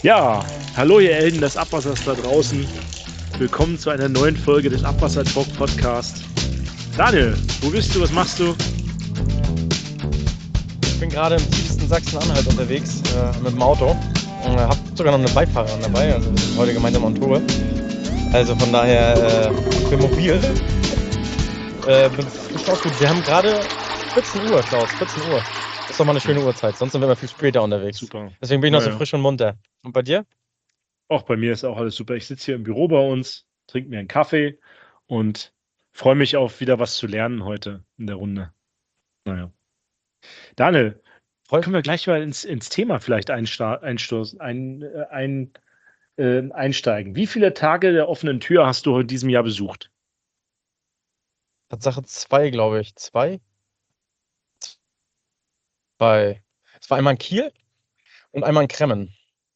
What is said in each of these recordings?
Ja, hallo ihr Helden des Abwassers da draußen. Willkommen zu einer neuen Folge des Abwasser Talk Podcast. Daniel, wo bist du? Was machst du? Ich bin gerade im tiefsten Sachsen-Anhalt unterwegs mit dem Auto. Habe sogar noch eine Beifahrerin dabei, also wir sind heute gemeinsam on Tour. Also von daher, ich bin mobil. Bin frisch ausgeruht. Wir haben gerade 14 Uhr, Klaus, 14 Uhr. Das ist doch mal eine schöne Uhrzeit, sonst sind wir immer viel später unterwegs. Super. Deswegen bin ich noch so frisch und munter. Und bei dir? Auch bei mir ist auch alles super. Ich sitze hier im Büro bei uns, trinke mir einen Kaffee und freue mich auf wieder was zu lernen heute in der Runde. Naja. Daniel, können wir gleich mal ins Thema vielleicht einsteigen. Wie viele Tage der offenen Tür hast du in diesem Jahr besucht? Tatsache 2, glaube ich. 2? Es war einmal in Kiel und einmal in Kremmen.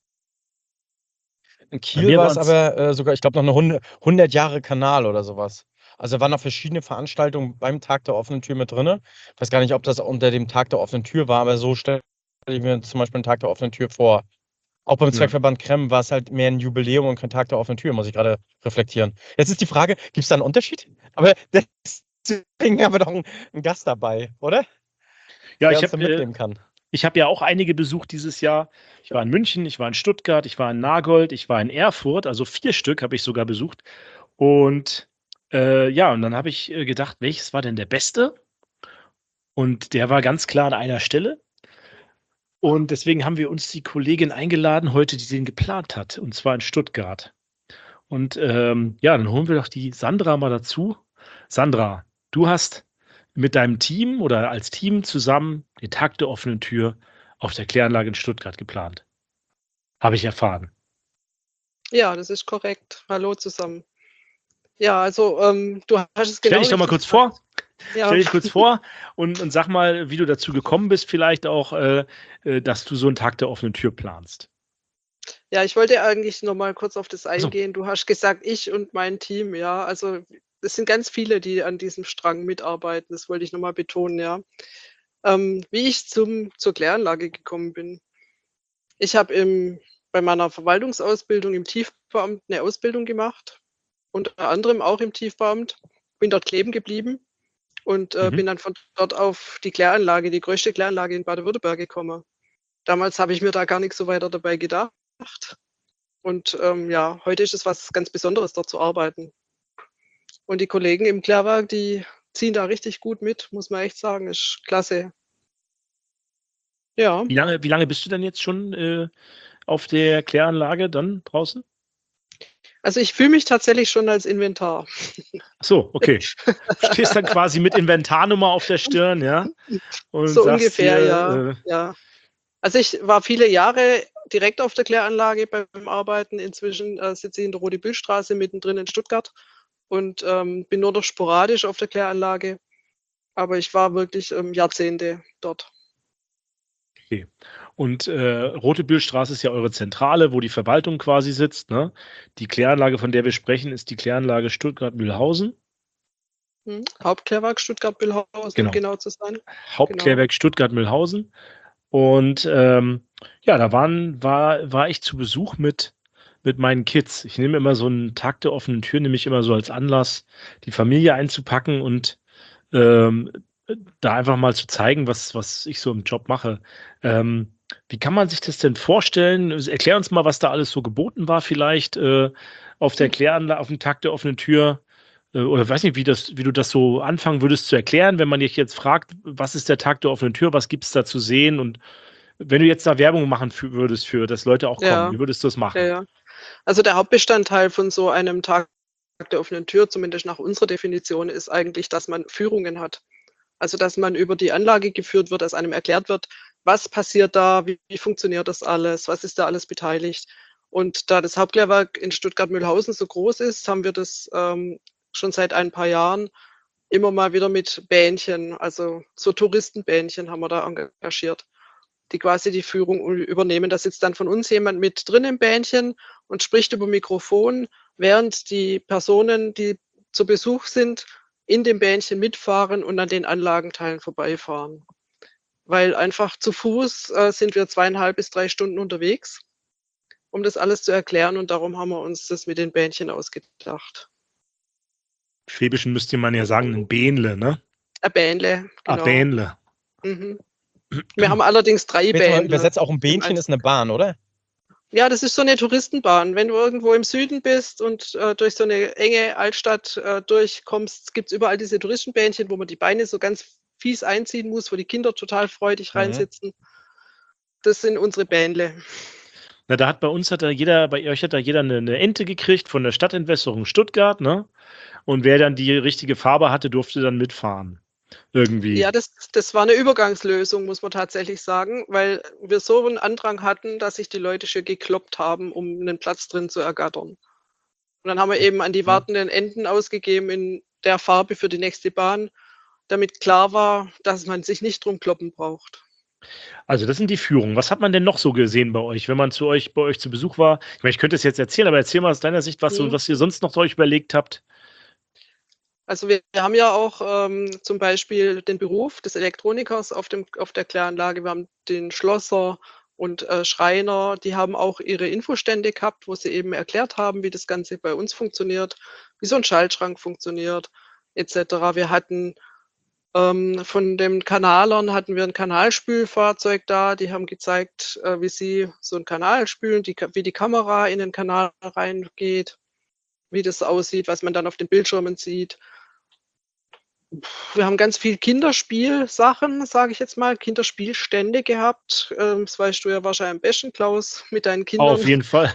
In Kiel war es aber sogar, ich glaube, noch eine 100 Jahre Kanal oder sowas. Also waren noch verschiedene Veranstaltungen beim Tag der offenen Tür mit drin. Ich weiß gar nicht, ob das unter dem Tag der offenen Tür war, aber so stelle ich mir zum Beispiel einen Tag der offenen Tür vor. Auch beim Zweckverband Kremmen war es halt mehr ein Jubiläum und kein Tag der offenen Tür, muss ich gerade reflektieren. Jetzt ist die Frage, gibt es da einen Unterschied? Aber deswegen haben wir doch einen Gast dabei, oder? Ja, der uns da mitnehmen kann. Ich habe ja auch einige besucht dieses Jahr. Ich war in München, ich war in Stuttgart, ich war in Nagold, ich war in Erfurt, also 4 Stück habe ich sogar besucht. Und ja, und dann habe ich gedacht, welches war denn der beste? Und der war ganz klar an einer Stelle. Und deswegen haben wir uns die Kollegin eingeladen heute, die den geplant hat, und zwar in Stuttgart. Und ja, dann holen wir doch die Sandra mal dazu. Sandra, du hast mit deinem Team oder als Team zusammen den Tag der offenen Tür auf der Kläranlage in Stuttgart geplant. Habe ich erfahren. Ja, das ist korrekt. Hallo zusammen. Ja, also, du hast es genau Stell dich doch mal kurz vor. Ja. Stell dich kurz vor und sag mal, wie du dazu gekommen bist, vielleicht auch, dass du so einen Tag der offenen Tür planst. Ja, ich wollte eigentlich noch mal kurz auf das Ach so. eingehen. Du hast gesagt, ich und mein Team, ja. Also, es sind ganz viele, die an diesem Strang mitarbeiten. Das wollte ich noch mal betonen, ja. Wie ich zur Kläranlage gekommen bin. Ich habe bei meiner Verwaltungsausbildung im Tiefbauamt eine Ausbildung gemacht, unter anderem auch im Tiefbauamt, bin dort kleben geblieben und bin dann von dort auf die Kläranlage, die größte Kläranlage in Baden-Württemberg gekommen. Damals habe ich mir da gar nicht so weiter dabei gedacht. Und ja, heute ist es was ganz Besonderes, dort zu arbeiten. Und die Kollegen im Klärwerk, die ziehen da richtig gut mit, muss man echt sagen. Ist klasse. Ja. Wie lange bist du denn jetzt schon auf der Kläranlage dann draußen? Also ich fühle mich tatsächlich schon als Inventar. Ach so, okay. Du stehst dann quasi mit Inventarnummer auf der Stirn, ja? Und so sagst ungefähr, hier, ja. Ja. Also ich war viele Jahre direkt auf der Kläranlage beim Arbeiten. Inzwischen sitze ich in der Rote-Bühl-Straße mittendrin in Stuttgart und bin nur noch sporadisch auf der Kläranlage. Aber ich war wirklich Jahrzehnte dort. Okay. Und Rote-Bühl-Straße ist ja eure Zentrale, wo die Verwaltung quasi sitzt, ne? Die Kläranlage, von der wir sprechen, ist die Kläranlage Stuttgart-Mühlhausen. Hauptklärwerk Stuttgart-Mühlhausen, um genau zu sein. Hauptklärwerk Stuttgart-Mühlhausen. Und ja, da war ich zu Besuch mit meinen Kids. Ich nehme immer so einen Tag der offenen Tür, nehme ich immer so als Anlass, die Familie einzupacken und da einfach mal zu zeigen, was ich so im Job mache. Wie kann man sich das denn vorstellen? Erklär uns mal, was da alles so geboten war, vielleicht auf der Kläranlage, auf dem Tag der offenen Tür. Oder weiß nicht, wie du das so anfangen würdest zu erklären, wenn man dich jetzt fragt, was ist der Tag der offenen Tür, was gibt es da zu sehen? Und wenn du jetzt da Werbung machen würdest für, dass Leute auch kommen, wie würdest du das machen? Ja. Also der Hauptbestandteil von so einem Tag der offenen Tür, zumindest nach unserer Definition, ist eigentlich, dass man Führungen hat. Also dass man über die Anlage geführt wird, dass einem erklärt wird, was passiert da, wie funktioniert das alles, was ist da alles beteiligt. Und da das Hauptklärwerk in Stuttgart-Mühlhausen so groß ist, haben wir das schon seit ein paar Jahren immer mal wieder mit Bähnchen, also so Touristenbähnchen haben wir da engagiert, die quasi die Führung übernehmen. Da sitzt dann von uns jemand mit drin im Bähnchen und spricht über Mikrofon, während die Personen, die zu Besuch sind, in dem Bähnchen mitfahren und an den Anlagenteilen vorbeifahren. Weil einfach zu Fuß sind wir 2,5 bis 3 Stunden unterwegs. um das alles zu erklären. Und darum haben wir uns das mit den Bähnchen ausgedacht. Im Schwäbischen müsste man ja sagen, ein Bähnle, ne? Ein Bähnle, genau. Bähnle. Mhm. Wir haben allerdings 3 Jetzt mal Bähnle. übersetzt, auch ein Bähnchen ist eine Bahn, oder? Ja, das ist so eine Touristenbahn. Wenn du irgendwo im Süden bist und durch so eine enge Altstadt durchkommst, gibt es überall diese Touristenbähnchen, wo man die Beine so ganz fies einziehen muss, wo die Kinder total freudig reinsitzen. Das sind unsere Bähnle. Na, da hat bei euch hat da jeder eine Ente gekriegt von der Stadtentwässerung Stuttgart, ne? Und wer dann die richtige Farbe hatte, durfte dann mitfahren. Irgendwie. Ja, das war eine Übergangslösung, muss man tatsächlich sagen, weil wir so einen Andrang hatten, dass sich die Leute schon gekloppt haben, um einen Platz drin zu ergattern. Und dann haben wir eben an die wartenden Enten ausgegeben in der Farbe für die nächste Bahn, damit klar war, dass man sich nicht drum kloppen braucht. Also das sind die Führungen. Was hat man denn noch so gesehen bei euch, wenn man bei euch zu Besuch war? Ich meine, ich könnte es jetzt erzählen, aber erzähl mal aus deiner Sicht, was ihr sonst noch euch überlegt habt. Also wir haben ja auch zum Beispiel den Beruf des Elektronikers auf der Kläranlage. Wir haben den Schlosser und Schreiner, die haben auch ihre Infostände gehabt, wo sie eben erklärt haben, wie das Ganze bei uns funktioniert, wie so ein Schaltschrank funktioniert, etc. Wir hatten von den Kanalern hatten wir ein Kanalspülfahrzeug da, die haben gezeigt, wie sie so einen Kanal spülen, wie die Kamera in den Kanal reingeht, wie das aussieht, was man dann auf den Bildschirmen sieht. Wir haben ganz viel Kinderspielsachen, sage ich jetzt mal, Kinderspielstände gehabt. Das weißt du ja wahrscheinlich am besten, Klaus, mit deinen Kindern. Auf jeden Fall.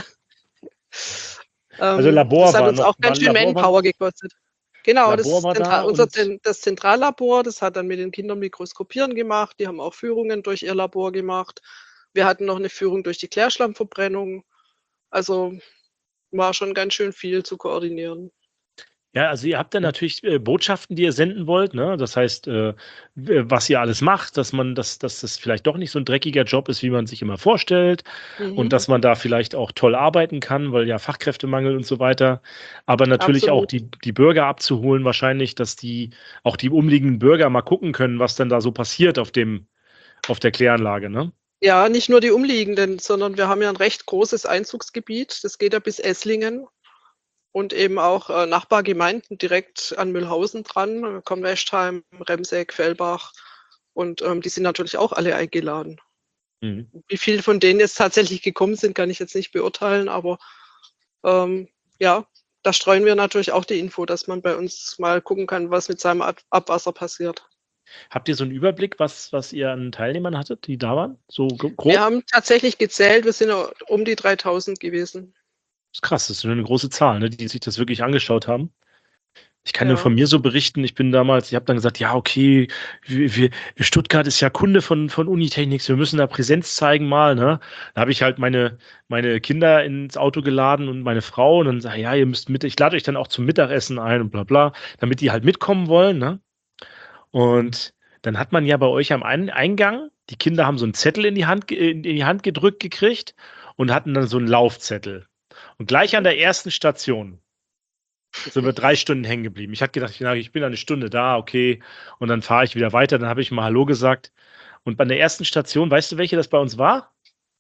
Also Labor das hat war uns noch. auch ganz schön Manpower gekostet. Genau, das Zentrallabor, das hat dann mit den Kindern Mikroskopieren gemacht. Die haben auch Führungen durch ihr Labor gemacht. Wir hatten noch eine Führung durch die Klärschlammverbrennung. Also war schon ganz schön viel zu koordinieren. Ja, also ihr habt dann natürlich Botschaften, die ihr senden wollt, ne? Das heißt, was ihr alles macht, dass das vielleicht doch nicht so ein dreckiger Job ist, wie man sich immer vorstellt, und dass man da vielleicht auch toll arbeiten kann, weil ja Fachkräftemangel und so weiter. Aber natürlich auch die Bürger abzuholen, wahrscheinlich, dass auch die umliegenden Bürger mal gucken können, was dann da so passiert auf der Kläranlage, ne? Ja, nicht nur die Umliegenden, sondern wir haben ja ein recht großes Einzugsgebiet. Das geht ja bis Esslingen. Und eben auch Nachbargemeinden direkt an Mühlhausen dran, Kornwestheim, Remseck, Fellbach. Und die sind natürlich auch alle eingeladen. Wie viele von denen jetzt tatsächlich gekommen sind, kann ich jetzt nicht beurteilen. Aber ja, da streuen wir natürlich auch die Info, dass man bei uns mal gucken kann, was mit seinem Abwasser passiert. Habt ihr so einen Überblick, was ihr an Teilnehmern hattet, die da waren? So grob? Wir haben tatsächlich gezählt, wir sind um die 3000 gewesen. Das ist krass, das ist eine große Zahl, ne, die sich das wirklich angeschaut haben. Ich kann nur Ja. von mir so berichten, ich habe dann gesagt, ja, okay, Stuttgart ist ja Kunde von Unitechnics, wir müssen da Präsenz zeigen mal, ne? Da habe ich halt meine Kinder ins Auto geladen und meine Frau und dann sage ich, ja, ihr müsst mit, ich lade euch dann auch zum Mittagessen ein und bla bla, damit die halt mitkommen wollen, ne? Und dann hat man ja bei euch am Eingang, die Kinder haben so einen Zettel in die Hand gedrückt gekriegt und hatten dann so einen Laufzettel. Und gleich an der ersten Station sind wir 3 Stunden hängen geblieben. Ich hatte gedacht, ich bin eine Stunde da, okay. Und dann fahre ich wieder weiter. Dann habe ich mal Hallo gesagt. Und bei der ersten Station, weißt du, welche das bei uns war?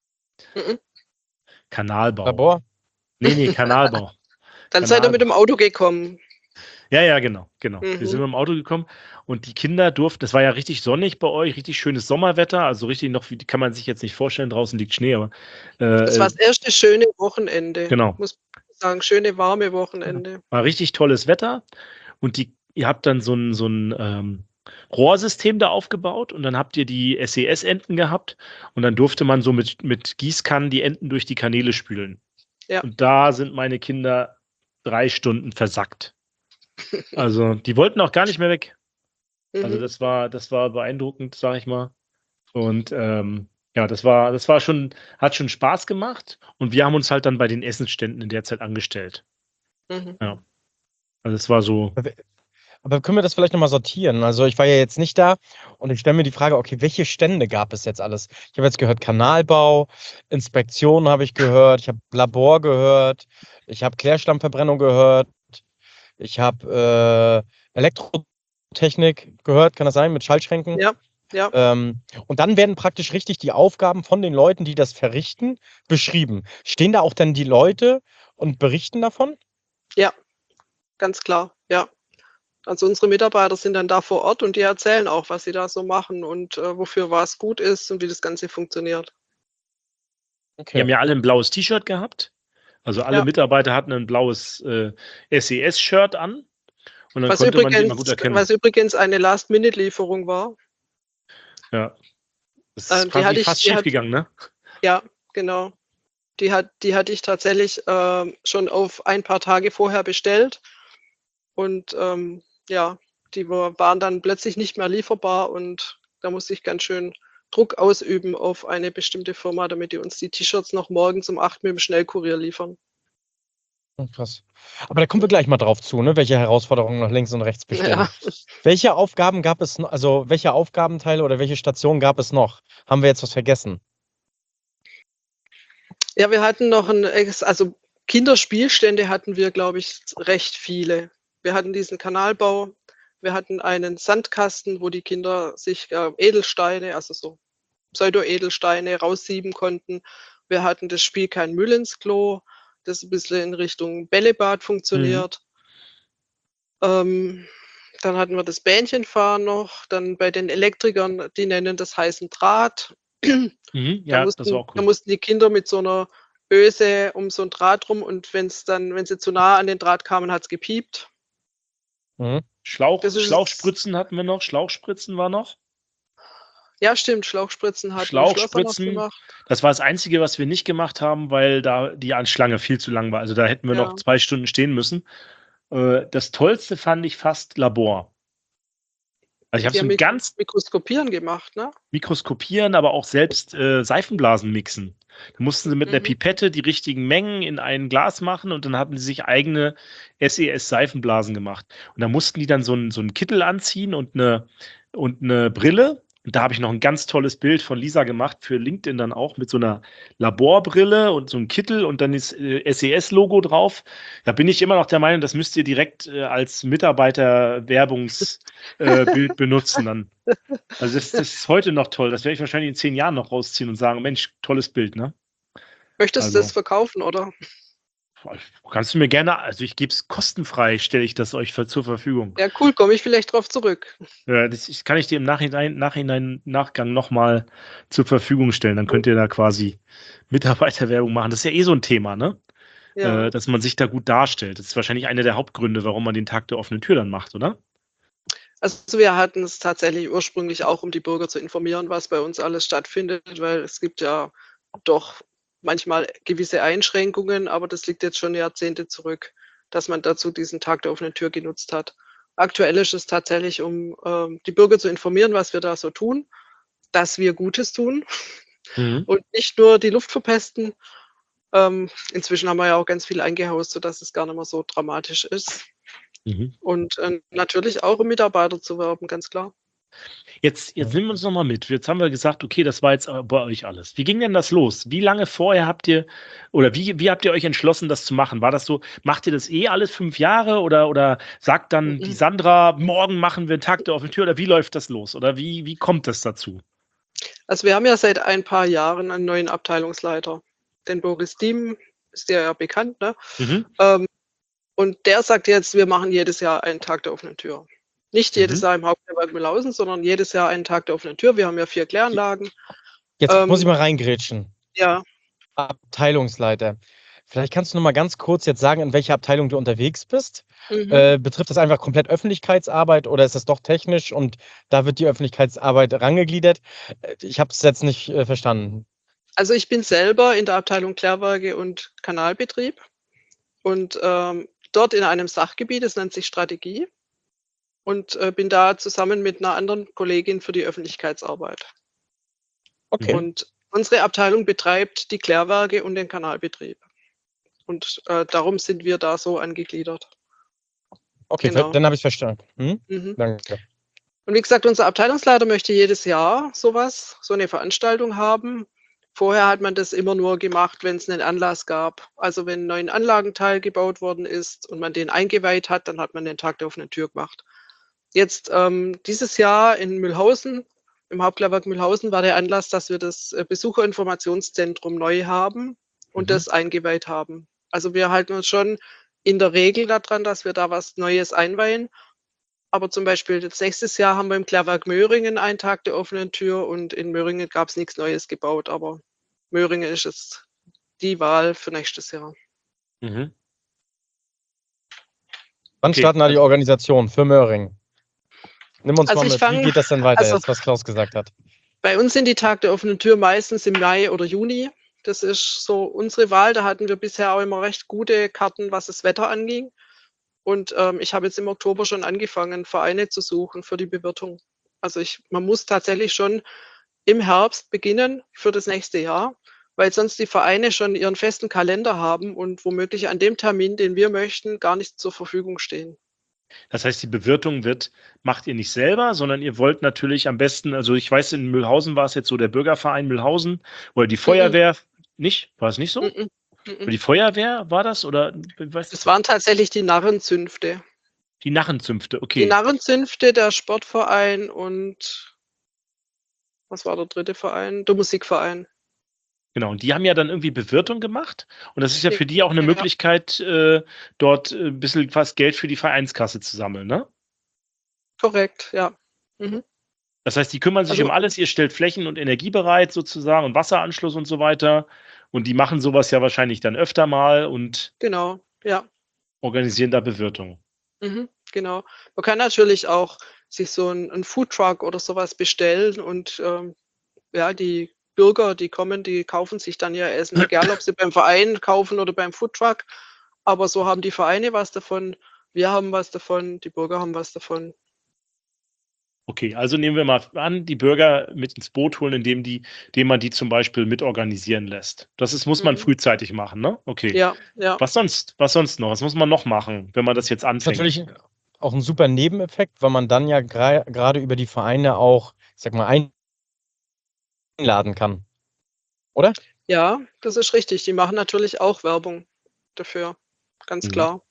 Kanalbau. Labor? Nee, Kanalbau. Dann seid ihr mit dem Auto gekommen. Ja, genau. Wir sind mit dem Auto gekommen und die Kinder durften, das war ja richtig sonnig bei euch, richtig schönes Sommerwetter, also richtig noch, wie kann man sich jetzt nicht vorstellen, draußen liegt Schnee, aber das war das erste schöne Wochenende. Genau. Muss man sagen, schöne warme Wochenende. War richtig tolles Wetter und ihr habt dann so ein Rohrsystem da aufgebaut und dann habt ihr die SES-Enten gehabt und dann durfte man so mit Gießkannen die Enten durch die Kanäle spülen. Ja. Und da sind meine Kinder 3 Stunden versackt. Also die wollten auch gar nicht mehr weg. Also das war beeindruckend, sag ich mal. Und ja, hat schon Spaß gemacht und wir haben uns halt dann bei den Essensständen in der Zeit angestellt. Ja. Also es war so. Aber können wir das vielleicht nochmal sortieren? Also ich war ja jetzt nicht da und ich stelle mir die Frage, okay, welche Stände gab es jetzt alles? Ich habe jetzt gehört Kanalbau, Inspektion habe ich gehört, ich habe Labor gehört, ich habe Klärschlammverbrennung gehört, ich habe Elektrotechnik gehört, kann das sein, mit Schaltschränken? Ja. Ja. Und dann werden praktisch richtig die Aufgaben von den Leuten, die das verrichten, beschrieben. Stehen da auch dann die Leute und berichten davon? Ja, ganz klar, ja. Also unsere Mitarbeiter sind dann da vor Ort und die erzählen auch, was sie da so machen und wofür was gut ist und wie das Ganze funktioniert. Die Okay. haben ja alle ein blaues T-Shirt gehabt. Also alle Ja. Mitarbeiter hatten ein blaues SES-Shirt an und dann Was konnte man die immer gut übrigens, erkennen. eine Last-Minute-Lieferung war. Ja. Das ist Die quasi hatte ich, fast schief gegangen, ne? ja, genau. Die hatte ich tatsächlich schon auf ein paar Tage vorher bestellt und ja, die waren dann plötzlich nicht mehr lieferbar und da musste ich ganz schön Druck ausüben auf eine bestimmte Firma, damit die uns die T-Shirts noch morgens um 8 mit dem Schnellkurier liefern. Krass. Aber da kommen wir gleich mal drauf zu, ne, welche Herausforderungen nach links und rechts bestehen. Ja. Welche Aufgaben gab es also welche Aufgabenteile oder welche Stationen gab es noch? Haben wir jetzt was vergessen? Ja, wir hatten noch also Kinderspielstände hatten wir, glaube ich, recht viele. Wir hatten diesen Kanalbau, wir hatten einen Sandkasten, wo die Kinder sich Edelsteine, also so Pseudo-Edelsteine raussieben konnten. Wir hatten das Spiel Kein Müll ins Klo, das ein bisschen in Richtung Bällebad funktioniert. Dann hatten wir das Bähnchenfahren noch, dann bei den Elektrikern, die nennen das heißen Draht. Ja, das war auch Da cool. mussten die Kinder mit so einer Öse um so 'n Draht rum und wenn sie zu nah an den Draht kamen, hat's gepiept. Mhm. Das ist Schlauchspritzen hatten wir noch. Schlauchspritzen war noch. Ja, stimmt, Schlauchspritzen hatten im Schlosser noch Schlauchspritzen, gemacht. das war das Einzige, was wir nicht gemacht haben, weil da die Schlange viel zu lang war. Also da hätten wir noch Ja. 2 Stunden stehen müssen. Das Tollste fand ich fast Labor. Also ich habe Die so haben ein ganz Mikroskopieren gemacht, ne? Mikroskopieren, aber auch selbst Seifenblasen mixen. Da mussten sie mit einer Mhm. Pipette die richtigen Mengen in ein Glas machen und dann hatten sie sich eigene SES-Seifenblasen gemacht. Und da mussten die dann so einen Kittel anziehen und eine Brille. Und da habe ich noch ein ganz tolles Bild von Lisa gemacht für LinkedIn dann auch mit so einer Laborbrille und so einem Kittel und dann ist SES-Logo drauf. Da bin ich immer noch der Meinung, das müsst ihr direkt als Mitarbeiter-Werbungsbild benutzen dann. Also das ist heute noch toll. Das werde ich wahrscheinlich in 10 Jahren noch rausziehen und sagen, Mensch, tolles Bild, ne? Möchtest du das Also verkaufen, oder? kannst du mir gerne, also ich gebe es kostenfrei, stelle ich das euch zur Verfügung. Ja, cool, komme ich vielleicht drauf zurück. Kann ich dir im Nachgang nochmal zur Verfügung stellen. Dann könnt ihr da quasi Mitarbeiterwerbung machen. Das ist ja eh so ein Thema, ne? Ja. Dass man sich da gut darstellt. Das ist wahrscheinlich einer der Hauptgründe, warum man den Tag der offenen Tür dann macht, oder? Also, wir hatten es tatsächlich ursprünglich auch, um die Bürger zu informieren, was bei uns alles stattfindet, weil es gibt ja doch manchmal gewisse Einschränkungen, aber das liegt jetzt schon Jahrzehnte zurück, dass man dazu diesen Tag der offenen Tür genutzt hat. Aktuell ist es tatsächlich, um die Bürger zu informieren, was wir da so tun, dass wir Gutes tun Mhm. und nicht nur die Luft verpesten. Inzwischen haben wir ja auch ganz viel eingehaust, sodass es gar nicht mehr so dramatisch ist. Mhm. Und natürlich auch, um Mitarbeiter zu werben, ganz klar. Jetzt nehmen wir uns noch mal mit. Jetzt haben wir gesagt, okay, das war jetzt bei euch alles. Wie ging denn das los? Wie lange vorher habt ihr oder wie habt ihr euch entschlossen, das zu machen? War das so, macht ihr das eh alles 5 Jahre oder sagt dann die Mhm. Sandra, morgen machen wir einen Tag der offenen Tür oder wie läuft das los? Oder wie kommt das dazu? Also, wir haben ja seit ein paar Jahren einen neuen Abteilungsleiter. Den Boris Diem, ist dir ja bekannt, ne? Mhm. Und der sagt jetzt, wir machen jedes Jahr einen Tag der offenen Tür. Nicht jedes Mhm. Jahr im Hauptquartier Mühlhausen, sondern jedes Jahr einen Tag der offenen Tür. Wir haben ja 4 Kläranlagen. Jetzt muss ich Ähm, mal reingrätschen. ja, Abteilungsleiter. Vielleicht kannst du noch mal ganz kurz jetzt sagen, in welcher Abteilung du unterwegs bist. mhm. Betrifft das einfach komplett Öffentlichkeitsarbeit oder ist das doch technisch und da wird die Öffentlichkeitsarbeit rangegliedert? Ich habe es jetzt nicht verstanden. Also, ich bin selber in der Abteilung Klärwerke und Kanalbetrieb und dort in einem Sachgebiet, das nennt sich Strategie und bin da zusammen mit einer anderen Kollegin für die Öffentlichkeitsarbeit. Okay, Mhm. Und unsere Abteilung betreibt die Klärwerke und den Kanalbetrieb. Und darum sind wir da so angegliedert. okay, Genau. dann habe ich's verstanden. Mhm. Mhm. Danke. Und wie gesagt, unser Abteilungsleiter möchte jedes Jahr so eine Veranstaltung haben. Vorher hat man das immer nur gemacht, wenn es einen Anlass gab. Also, wenn 'n neuen Anlagenteil gebaut worden ist und man den eingeweiht hat, dann hat man den Tag der offenen Tür gemacht. Jetzt, dieses Jahr in Mühlhausen im Hauptlehrwerk Mühlhausen war der Anlass, dass wir das Besucherinformationszentrum neu haben und Mhm. das eingeweiht haben. Also wir halten uns schon in der Regel daran, dass wir da was Neues einweihen. Aber zum Beispiel jetzt nächstes Jahr haben wir im Klärwerk Möhringen einen Tag der offenen Tür und in Möhringen gab es nichts Neues gebaut, aber Möhringen ist jetzt die Wahl für nächstes Jahr. Mhm. Wann Okay, starten da die also, Organisationen für Möhringen? Nimm uns Also mal ich mit. Wie fange, geht das denn weiter also jetzt, was Klaus gesagt hat? bei uns sind die Tag der offenen Tür meistens im Mai oder Juni. Das ist so unsere Wahl. Da hatten wir bisher auch immer recht gute Karten, was das Wetter anging. Und ich habe jetzt im Oktober schon angefangen, Vereine zu suchen für die Bewirtung. Also man muss tatsächlich schon im Herbst beginnen für das nächste Jahr, weil sonst die Vereine schon ihren festen Kalender haben und womöglich an dem Termin, den wir möchten, gar nicht zur Verfügung stehen. das heißt, die Bewirtung macht ihr nicht selber, sondern ihr wollt natürlich am besten, also ich weiß, in Mühlhausen war es jetzt so der Bürgerverein Mühlhausen oder die Mhm, Feuerwehr, nicht? War es nicht so? mhm, mhm. Oder die Feuerwehr war das? Oder was? Es waren tatsächlich die Narrenzünfte. Die Narrenzünfte, Die okay. Narrenzünfte, der Sportverein und was war der dritte Verein? Der Musikverein. Genau. Und die haben ja dann irgendwie Bewirtung gemacht. Und das ist ja Ja, für die auch eine ja, Möglichkeit, dort ein bisschen was Geld für die Vereinskasse zu sammeln, ne? korrekt, ja. Mhm. Das heißt, die kümmern sich um Also alles, ihr stellt Flächen und Energie bereit sozusagen und Wasseranschluss und so weiter. Und die machen sowas ja wahrscheinlich dann öfter mal und genau, ja. organisieren da Bewirtung. Mhm, genau. Man kann natürlich auch sich so 'n Foodtruck oder so was bestellen und, ja, die Bürger, die kommen, die kaufen sich dann ihr Essen, egal ob sie beim Verein kaufen oder beim Foodtruck. Aber so haben die Vereine was davon, wir haben was davon, die Bürger haben was davon. Okay, also nehmen wir mal an, die Bürger mit ins Boot holen, indem man die zum Beispiel mitorganisieren lässt. Muss man Mhm. frühzeitig machen, ne? Okay. Ja, ja. Was sonst? Was sonst noch? Was muss man noch machen, wenn man das jetzt Ist anfängt? natürlich auch 'n super Nebeneffekt, weil man dann ja grade über die Vereine auch, ich sage mal, einladen kann, oder? Ja, das ist richtig. Die machen natürlich auch Werbung dafür, ganz Mhm. klar.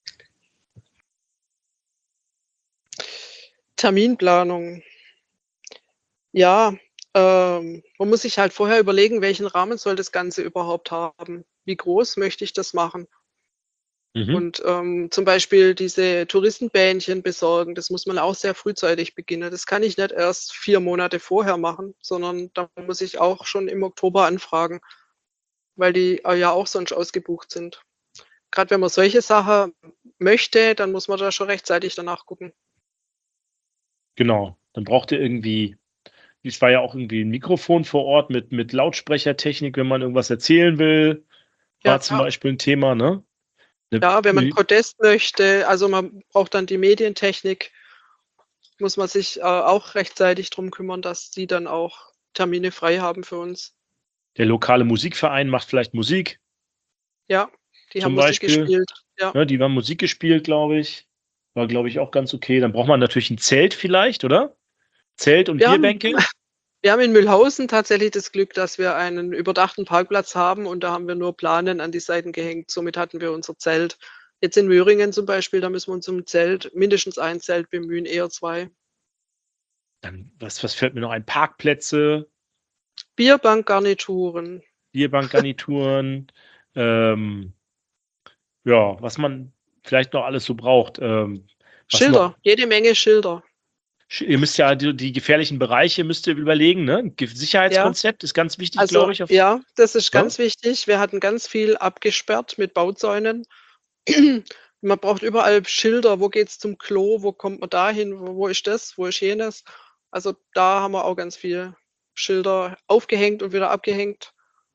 Terminplanung. Ja, man muss sich halt vorher überlegen, welchen Rahmen soll das Ganze überhaupt haben? Wie groß möchte ich das machen? Mhm. Und, zum Beispiel diese Touristenbähnchen besorgen, das muss man auch sehr frühzeitig beginnen. Das kann ich nicht erst 4 Monate vorher machen, sondern da muss ich auch schon im Oktober anfragen, weil die, ja auch sonst ausgebucht sind. Gerade wenn man solche Sachen möchte, dann muss man da schon rechtzeitig danach gucken. Genau. Dann braucht ihr irgendwie es war ja auch irgendwie 'n Mikrofon vor Ort mit Lautsprechertechnik, wenn man irgendwas erzählen will, war Ja, zum Beispiel 'n Thema, ne? 'Ne ja, wenn man 'ne Podest möchte, also man braucht dann die Medientechnik, muss man sich, auch rechtzeitig drum kümmern, dass die dann auch Termine frei haben für uns. Der lokale Musikverein macht vielleicht Musik Ja, die haben zum Musik Beispiel, gespielt. Ja. ne? Die haben Musik gespielt, glaube ich. War, glaube ich, auch ganz okay. Dann braucht man natürlich 'n Zelt vielleicht, oder? Zelt und Wir haben Bierbänke? wir haben in Mühlhausen tatsächlich das Glück, dass wir einen überdachten Parkplatz haben und da haben wir nur Planen an die Seiten gehängt. Somit hatten wir unser Zelt. Jetzt in Möhringen zum Beispiel, da müssen wir uns um Zelt mindestens ein Zelt bemühen, eher 2. Dann was fällt mir noch ein? Parkplätze, Bierbankgarnituren, Bierbankgarnituren, ähm, ja, was man vielleicht noch alles so braucht. Was noch? Schilder, jede Menge Schilder. Ihr müsst ja die gefährlichen Bereiche müsst ihr überlegen, ne? Ja, Sicherheitskonzept ist ganz wichtig, also glaube ich, ja, das ist ne? ganz wichtig. Wir hatten ganz viel abgesperrt mit Bauzäunen. Man braucht überall Schilder, wo geht's zum Klo, wo kommt man dahin, wo ist das, wo ist jenes? Also, da haben wir auch ganz viel Schilder aufgehängt und wieder abgehängt.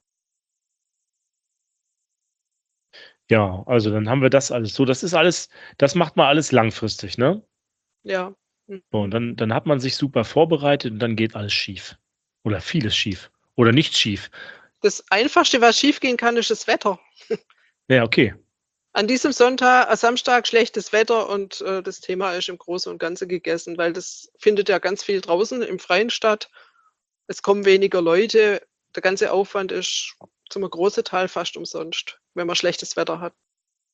Ja, also dann haben wir das alles so. Das macht man alles langfristig, ne? Ja, So, und mhm. dann hat man sich super vorbereitet und dann geht alles schief. Oder vieles schief. Oder nichts schief. Das Einfachste, was schiefgehen kann, ist das Wetter. Ja, okay. An diesem Samstag schlechtes Wetter und, das Thema ist im Großen und Ganzen gegessen, weil das findet ja ganz viel draußen im Freien statt. Es kommen weniger Leute. Der ganze Aufwand ist zum großen Teil fast umsonst, wenn man schlechtes Wetter hat.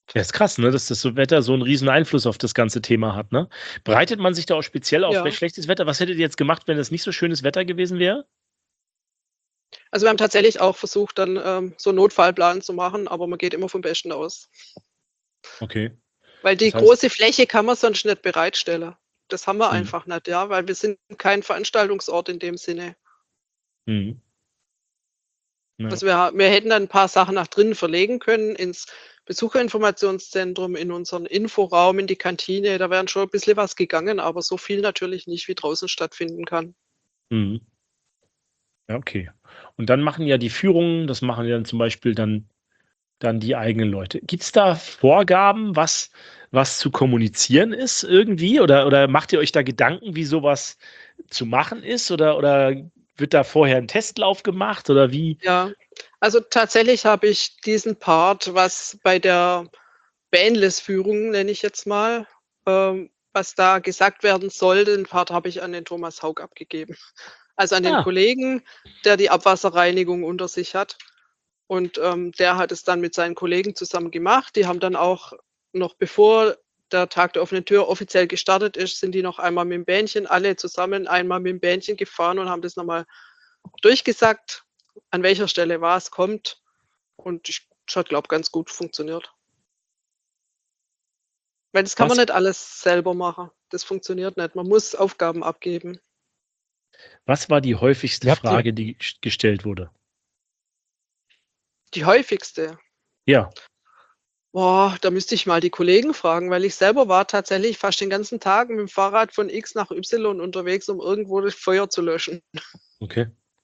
Ja, ist krass, ne, dass das so Wetter so einen riesen Einfluss auf das ganze Thema hat, ne? Bereitet man sich da auch speziell auf Ja. schlechtes Wetter? Was hättet ihr jetzt gemacht, wenn es nicht so schönes Wetter gewesen wäre? Also wir haben tatsächlich auch versucht, dann so 'n Notfallplan zu machen, aber man geht immer vom Besten aus. Okay. Weil die Das heißt große Fläche kann man sonst nicht bereitstellen. Das haben wir mhm, einfach nicht, ja, weil wir sind kein Veranstaltungsort in dem Sinne. mhm, ja, Also wir hätten dann 'n paar Sachen nach drinnen verlegen können, ins Besucherinformationszentrum, in unseren Inforaum, in die Kantine. Da wären schon 'n bisschen was gegangen, aber so viel natürlich nicht, wie draußen stattfinden kann. mhm. Ja, okay. Und dann machen ja die Führungen das machen ja dann zum Beispiel dann die eigenen Leute. Gibt's da Vorgaben, was zu kommunizieren ist irgendwie? Oder macht ihr euch da Gedanken, wie so was zu machen ist? Oder wird da vorher 'n Testlauf gemacht oder wie? Ja, also tatsächlich habe ich diesen Part, was bei der Bandless-Führung, nenne ich jetzt mal, was da gesagt werden soll, den Part habe ich an den Thomas Haug abgegeben. Also an den Ah, Kollegen, der die Abwasserreinigung unter sich hat. Und, der hat es dann mit seinen Kollegen zusammen gemacht. Die haben dann auch noch bevor der Tag der offenen Tür offiziell gestartet ist, sind die noch einmal mit dem Bähnchen alle zusammen einmal mit dem Bähnchen gefahren und haben das noch mal durchgesagt, an welcher Stelle was kommt. Und es hat, glaube ganz gut funktioniert. Weil das kann man was nicht alles selber machen. Das funktioniert nicht. Man muss Aufgaben abgeben. was war die häufigste Wie habt ihr Frage, die gestellt wurde? Die häufigste Ja. boah, da müsste ich mal die Kollegen fragen, weil ich selber war tatsächlich fast den ganzen Tag mit dem Fahrrad von X nach Y unterwegs, um irgendwo das Feuer zu löschen. Okay.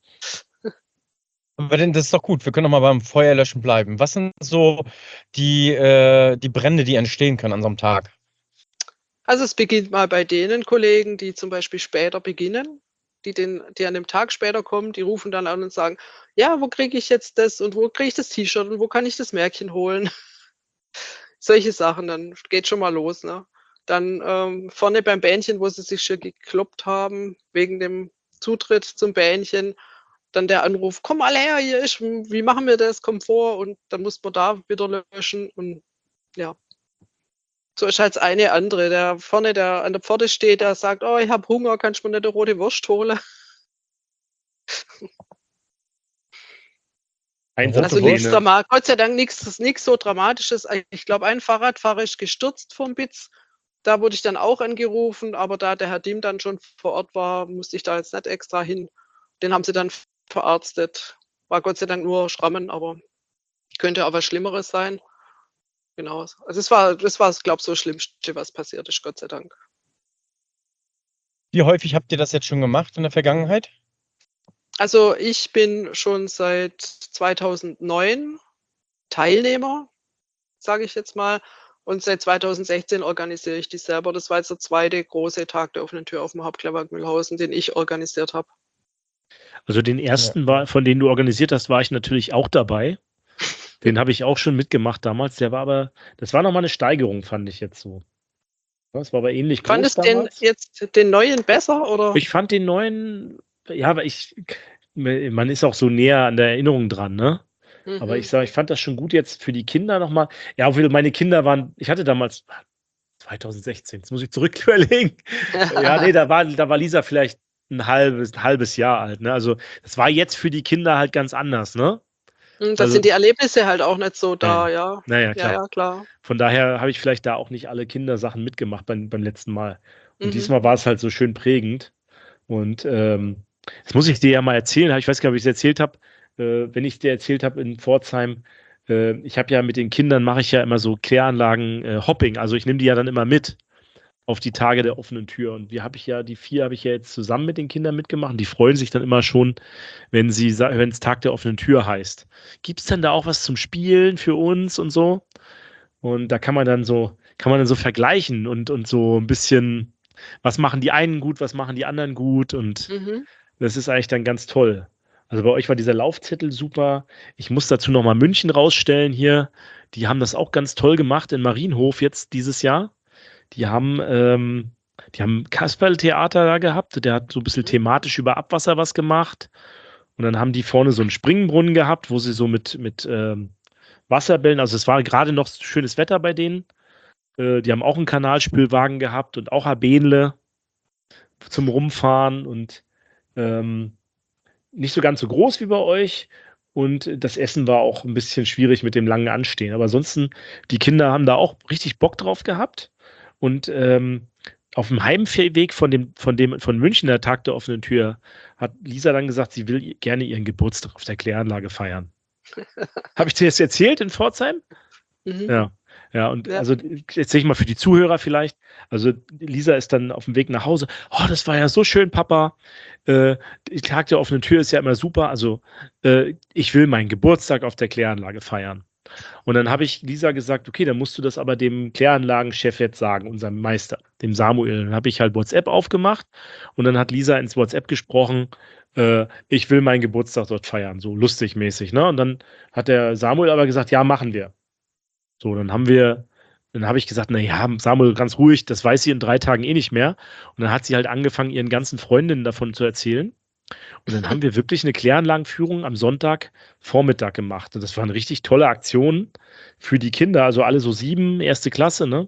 aber denn das ist doch gut. Wir können doch mal beim Feuerlöschen bleiben. Was sind so die Brände, die entstehen können an so 'nem Tag? Also, es beginnt mal bei denen Kollegen, die zum Beispiel später beginnen, die an dem Tag später kommen, die rufen dann an und sagen: „Ja, wo kriege ich jetzt das und wo kriege ich das T-Shirt und wo kann ich das Märkchen holen?“ Solche Sachen, dann geht schon mal los, ne? Dann, vorne beim Bähnchen, wo sie sich schon gekloppt haben wegen dem Zutritt zum Bähnchen, dann der Anruf: „Komm alle her, hier ist wie machen wir das? Komm vor.“ Und dann muss man da wieder löschen und ja, so ist halt das eine andere. Der vorne, der an der Pforte steht, der sagt: „Oh, ich habe Hunger, kannst du mir nicht 'ne rote Wurst holen?“ Also, Rote nix Wurst? Einsatzpläne. Gott sei Dank nix so Dramatisches. Ich glaube, ein Fahrradfahrer ist gestürzt vom Bitz. Da wurde ich dann auch angerufen, aber da der Herr Diem dann schon vor Ort war, musste ich da jetzt nicht extra hin. Den haben sie dann verarztet. War Gott sei Dank nur Schrammen, aber könnte auch was Schlimmeres sein. Genau. Also, das war, glaube ich, so das Schlimmste, was passiert ist, Gott sei Dank. Wie häufig habt ihr das jetzt schon gemacht in der Vergangenheit? Also, ich bin schon seit 2009 Teilnehmer, sage ich jetzt mal, und seit 2016 organisiere ich die selber. Das war jetzt der zweite große Tag der offenen Tür auf'm Hauptquartier Mühlhausen, den ich organisiert habe. Also, den Ja. ersten war von denen du organisiert hast, war ich natürlich auch dabei. Den habe ich auch schon mitgemacht damals. Der war aber das war noch mal 'ne Steigerung, fand ich jetzt so. Ne, es war aber ähnlich groß Fandest den damals. jetzt den neuen besser oder? Ich fand den neuen ja, aber man ist auch so näher an der Erinnerung dran, ne? Aber Mhm. ich sage, ich fand das schon gut jetzt für die Kinder noch mal ja, obwohl meine Kinder waren ich hatte damals 2016, jetzt muss ich zurück überlegen. Ja, ne, da war Lisa vielleicht 'n halbes Jahr alt, ne? Also, das war jetzt für die Kinder halt ganz anders, ne? Da Also sind die Erlebnisse halt auch nicht so ja, da, ja. ja. Na ja, Ja, klar. ja, klar. Von daher habe ich vielleicht da auch nicht alle Kindersachen mitgemacht beim letzten Mal. Und Mhm. diesmal war's halt so schön prägend. Und, das muss ich dir ja mal erzählen. Ich weiß gar nicht, ob ich's erzählt habe. Wenn ich's dir erzählt habe in Pforzheim, ich habe ja mit den Kindern mache ich ja immer so Kläranlagen, Hopping. Also, ich nehme die ja dann immer mit auf die Tage der offenen Tür. Und die 4 habe ich ja jetzt zusammen mit den Kindern mitgemacht. Und die freuen sich dann immer schon, wenn's Tag der offenen Tür heißt. Gibt's denn da auch was zum Spielen für uns und so? Und da kann man dann so vergleichen und so 'n bisschen was machen die einen gut, was machen die anderen gut und Mhm. das ist eigentlich dann ganz toll. Also, bei euch war dieser Laufzettel super. Ich muss dazu noch mal München rausstellen hier. Die haben das auch ganz toll gemacht in Marienhof jetzt dieses Jahr. Die haben die haben Kasperltheater da gehabt. Der hat so 'n bisschen Mhm. thematisch über Abwasser was gemacht. Und dann haben die vorne so 'n Springbrunnen gehabt, wo sie so Wasserbällen. Also es war gerade noch schönes Wetter bei denen. Die haben auch einen Kanalspülwagen gehabt und auch Bähnle zum Rumfahren und nicht so ganz so groß wie bei euch. Und das Essen war auch ein bisschen schwierig mit dem langen Anstehen. Aber ansonsten, die Kinder haben da auch richtig Bock drauf gehabt. Und auf dem Heimweg von München, der Tag der offenen Tür, hat Lisa dann gesagt, sie will gerne ihren Geburtstag auf der Kläranlage feiern. Habe ich dir das erzählt in Pforzheim? Mhm. Ja. Ja, und Ja. also erzähle ich mal für die Zuhörer vielleicht. Also Lisa ist dann auf dem Weg nach Hause. Oh, das war ja so schön, Papa. Der Tag der offenen Tür ist ja immer super. Also ich will meinen Geburtstag auf der Kläranlage feiern. Und dann habe ich Lisa gesagt, okay, dann musst du das aber dem Kläranlagenchef jetzt sagen, unserem Meister, dem Samuel. Dann habe ich halt WhatsApp aufgemacht und dann hat Lisa ins WhatsApp gesprochen, ich will meinen Geburtstag dort feiern, so lustig mäßig, ne? Und dann hat der Samuel aber gesagt, ja, machen wir. So, dann habe ich gesagt, na ja, Samuel, ganz ruhig, das weiß sie in 3 Tagen eh nicht mehr. Und dann hat sie halt angefangen, ihren ganzen Freundinnen davon zu erzählen. Und dann haben wir wirklich eine Kläranlagenführung am Sonntagvormittag gemacht. Und das war eine richtig tolle Aktion für die Kinder, also alle so 7, 1. Klasse, ne?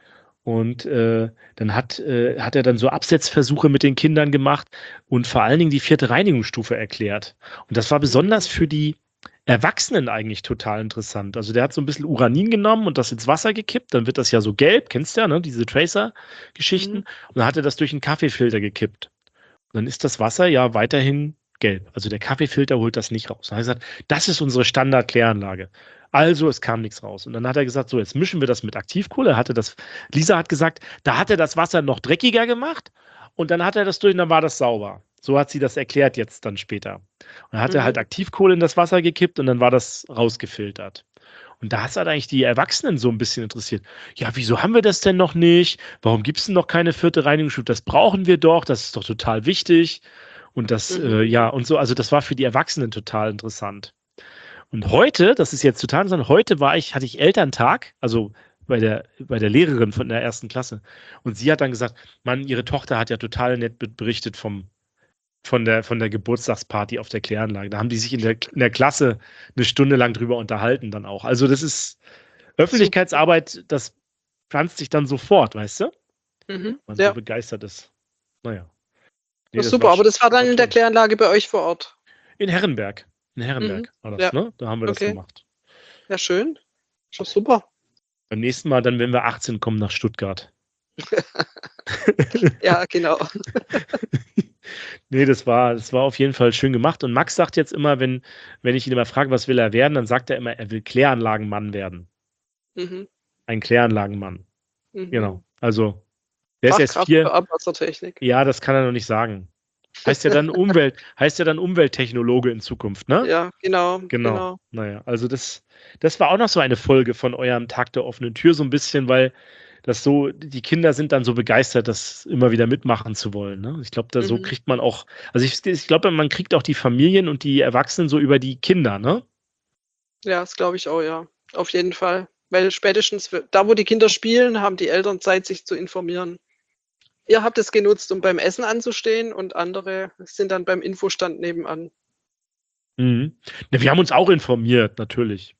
Und dann hat er dann so Absetzversuche mit den Kindern gemacht und vor allen Dingen die 4. Reinigungsstufe erklärt. Und das war besonders für die Erwachsenen eigentlich total interessant. Also der hat so ein bisschen Uranin genommen und das ins Wasser gekippt, dann wird das ja so gelb, kennst du ja, ne? Diese Tracer-Geschichten. Und dann hat er das durch einen Kaffeefilter gekippt. Und dann ist das Wasser ja weiterhin gelb. Also der Kaffeefilter holt das nicht raus. Dann hat er gesagt, das ist unsere Standardkläranlage. Also es kam nichts raus. Und dann hat er gesagt, so jetzt mischen wir das mit Aktivkohle. Lisa hat gesagt, da hat er das Wasser noch dreckiger gemacht und dann hat er das durch und dann war das sauber. So hat sie das erklärt jetzt dann später. Und dann hat er halt Aktivkohle in das Wasser gekippt und dann war das rausgefiltert. Und da hat es halt eigentlich die Erwachsenen so ein bisschen interessiert. Ja, wieso haben wir das denn noch nicht? Warum gibt es denn noch keine 4. Reinigungsstufe? Das brauchen wir doch, das ist doch total wichtig. Und das, ja, und so, also das war für die Erwachsenen total interessant. Und heute, das ist jetzt total interessant, hatte ich Elterntag, also bei der Lehrerin von der 1. Klasse. Und sie hat dann gesagt, Mann, ihre Tochter hat ja total nett berichtet von der Geburtstagsparty auf der Kläranlage. Da haben die sich in der Klasse eine Stunde lang drüber unterhalten dann auch. Also das ist Öffentlichkeitsarbeit, das pflanzt sich dann sofort, weißt du? Mhm. Man Ja. so begeistert ist. Naja. Nee, Das ist super, aber das war dann in der toll. Kläranlage bei euch vor Ort. In Herrenberg. In Herrenberg war das, Ja. ne? Da haben wir das Okay. gemacht. Ja, schön. Schon super. Beim nächsten Mal dann, wenn wir 18 kommen, nach Stuttgart. Ja, genau. Nee, das war auf jeden Fall schön gemacht. Und Max sagt jetzt immer, wenn ich ihn immer frage, was will er werden, dann sagt er immer, er will Kläranlagenmann werden. Mhm. Ein Kläranlagenmann. Mhm. Genau. Also, der ist erst Fachkraft 4. für Abwassertechnik. Ja, das kann er noch nicht sagen. Heißt ja dann Umwelttechnologe in Zukunft, ne? Ja, genau. Genau. Naja, also das war auch noch so eine Folge von eurem Tag der offenen Tür, so ein bisschen, weil das so, die Kinder sind dann so begeistert, das immer wieder mitmachen zu wollen. Ne? Ich glaube, so kriegt man auch, also ich glaube, man kriegt auch die Familien und die Erwachsenen so über die Kinder, ne? Ja, das glaube ich auch, ja. Auf jeden Fall. Weil spätestens da, wo die Kinder spielen, haben die Eltern Zeit, sich zu informieren. Ihr habt es genutzt, um beim Essen anzustehen und andere sind dann beim Infostand nebenan. Mhm. Ja, wir haben uns auch informiert, natürlich.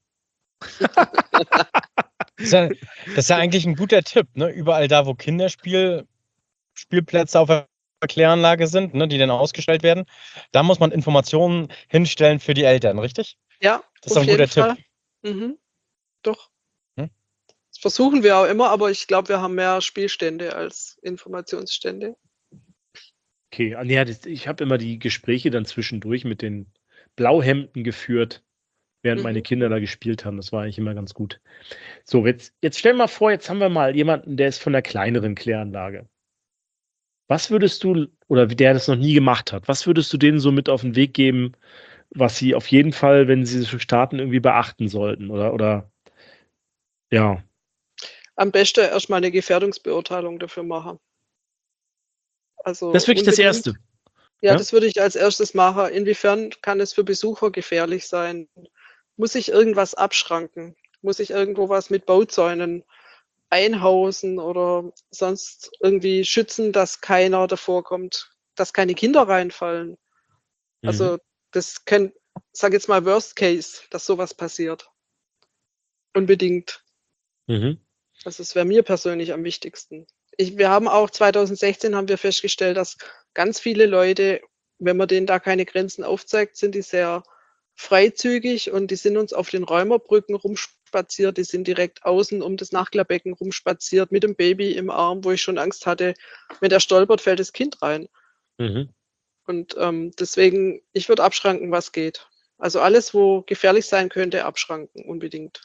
Das ist ja eigentlich ein guter Tipp, ne? Überall da, wo Kinderspielplätze auf der Kläranlage sind, ne, die dann ausgestellt werden, da muss man Informationen hinstellen für die Eltern, richtig? Ja, Das ist auf ein guter jeden Fall. Tipp. Doch. Hm? Das versuchen wir auch immer, aber ich glaube, wir haben mehr Spielstände als Informationsstände. Okay, ja, ich habe immer die Gespräche dann zwischendurch mit den Blauhemden geführt, während meine Kinder da gespielt haben. Das war eigentlich immer ganz gut. So, jetzt stell mal vor, jetzt haben wir mal jemanden, der ist von der kleineren Kläranlage. Was würdest du, oder der das noch nie gemacht hat, was würdest du denen so mit auf den Weg geben, was sie auf jeden Fall, wenn sie schon starten, irgendwie beachten sollten? Oder ja. Am besten erstmal eine Gefährdungsbeurteilung dafür machen. Also Das ist wirklich das unbedingt. Erste. Ja, Ja? das würde ich als erstes machen. Inwiefern kann es für Besucher gefährlich sein? Muss ich irgendwas abschranken? Muss ich irgendwo was mit Bauzäunen einhausen oder sonst irgendwie schützen, dass keiner davor kommt, dass keine Kinder reinfallen? Also das kann, sag jetzt mal Worst Case, dass sowas passiert. unbedingt. Mhm. Also es wäre mir persönlich am wichtigsten. Wir haben auch 2016 haben wir festgestellt, dass ganz viele Leute, wenn man denen da keine Grenzen aufzeigt, sind die sehr freizügig und die sind uns auf den Räumerbrücken rumspaziert, die sind direkt außen um das Nachklärbecken rumspaziert mit dem Baby im Arm, wo ich schon Angst hatte, wenn der stolpert, fällt das Kind rein. Mhm. Und deswegen, ich würde abschranken, was geht. Also alles, wo gefährlich sein könnte, abschranken, unbedingt.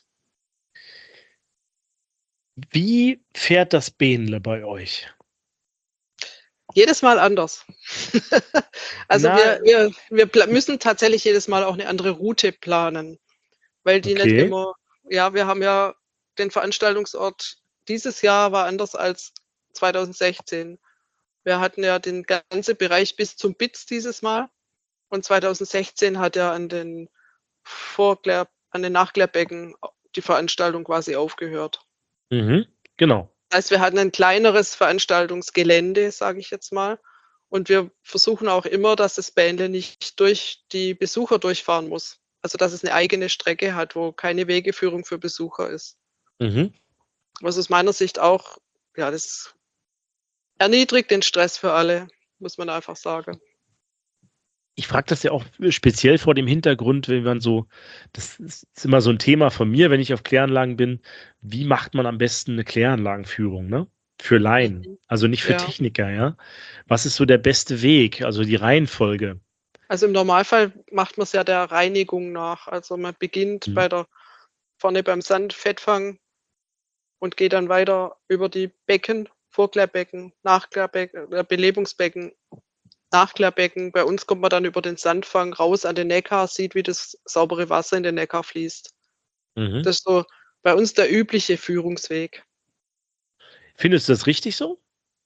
Wie fährt das Bähnle bei euch? Jedes Mal anders. Also Na, wir müssen tatsächlich jedes Mal auch eine andere Route planen, weil die nicht okay. immer, ja, wir haben ja den Veranstaltungsort dieses Jahr war anders als 2016. Wir hatten ja den ganzen Bereich bis zum BITS dieses Mal und 2016 hat ja an den Nachklärbecken die Veranstaltung quasi aufgehört. Mhm. Genau. Das heißt, wir hatten ein kleineres Veranstaltungsgelände, sage ich jetzt mal. Und wir versuchen auch immer, dass das Bändle nicht durch die Besucher durchfahren muss. Also dass es eine eigene Strecke hat, wo keine Wegeführung für Besucher ist. Mhm. Was aus meiner Sicht auch, ja, das erniedrigt den Stress für alle, muss man einfach sagen. Ich frage das ja auch speziell vor dem Hintergrund, wenn man so, das ist immer so ein Thema von mir, wenn ich auf Kläranlagen bin, wie macht man am besten eine Kläranlagenführung, ne? Für Laien, Mhm. also nicht für Ja. Techniker, ja? Was ist so der beste Weg, also die Reihenfolge? Also im Normalfall macht man es ja der Reinigung nach. Also man beginnt Mhm. vorne beim Sandfettfang und geht dann weiter über die Becken, Vorklärbecken, Nachklärbecken, Belebungsbecken, Nachklärbecken. Bei uns kommt man dann über den Sandfang raus an den Neckar, sieht, wie das saubere Wasser in den Neckar fließt. Mhm. Das ist so bei uns der übliche Führungsweg. Findest du das richtig so?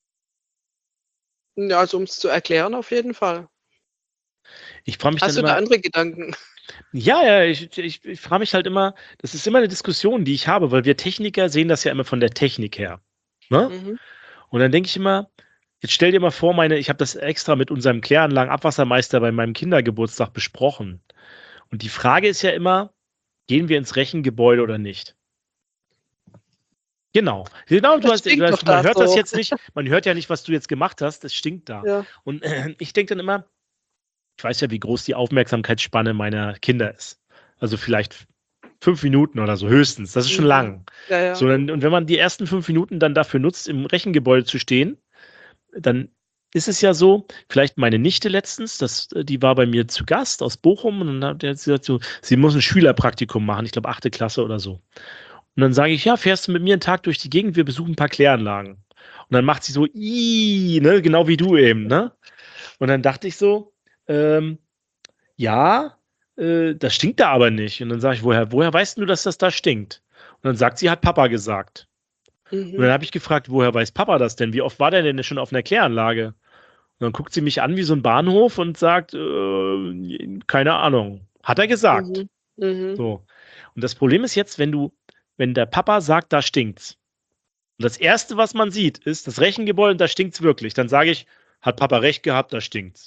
Ja, also um es zu erklären, auf jeden Fall. Ich frage mich dann Hast du da immer, andere Gedanken? ja, ich frage mich halt immer, das ist immer eine Diskussion, die ich habe, weil wir Techniker sehen das ja immer von der Technik her, ne? Mhm. Und dann denke ich immer, jetzt stell dir mal vor, ich habe das extra mit unserem Kläranlagenabwassermeister bei meinem Kindergeburtstag besprochen. Und die Frage ist ja immer, gehen wir ins Rechengebäude oder nicht? Genau. Genau, Das stinkt doch man da hört das so. jetzt nicht, man hört ja nicht, was du jetzt gemacht hast, das stinkt da. Ja. Und ich denke dann immer, ich weiß ja, wie groß die Aufmerksamkeitsspanne meiner Kinder ist. Also vielleicht 5 Minuten oder so, höchstens. Das ist schon Mhm. lang. Ja, So, ja. und wenn man die ersten 5 Minuten dann dafür nutzt, im Rechengebäude zu stehen, dann ist es ja so, vielleicht meine Nichte letztens, die war bei mir zu Gast aus Bochum und dann hat sie gesagt, so, sie muss ein Schülerpraktikum machen, ich glaube 8. Klasse oder so. Und dann sage ich, ja, fährst du mit mir einen Tag durch die Gegend, wir besuchen ein paar Kläranlagen. Und dann macht sie so, ne, genau wie du eben, ne? Und dann dachte ich so, ähm, ja, das stinkt da aber nicht. Und dann sage ich, woher weißt du, dass das da stinkt? Und dann sagt sie, hat Papa gesagt. Und dann Mhm. habe ich gefragt, woher weiß Papa das denn? Wie oft war der denn schon auf einer Kläranlage? Und dann guckt sie mich an wie so ein Bahnhof und sagt, keine Ahnung. Hat er gesagt. Mhm. Mhm. So. Und das Problem ist jetzt, wenn der Papa sagt, da stinkt's. Und das Erste, was man sieht, ist das Rechengebäude und da stinkt's wirklich. Dann sage ich, hat Papa recht gehabt, da stinkt's.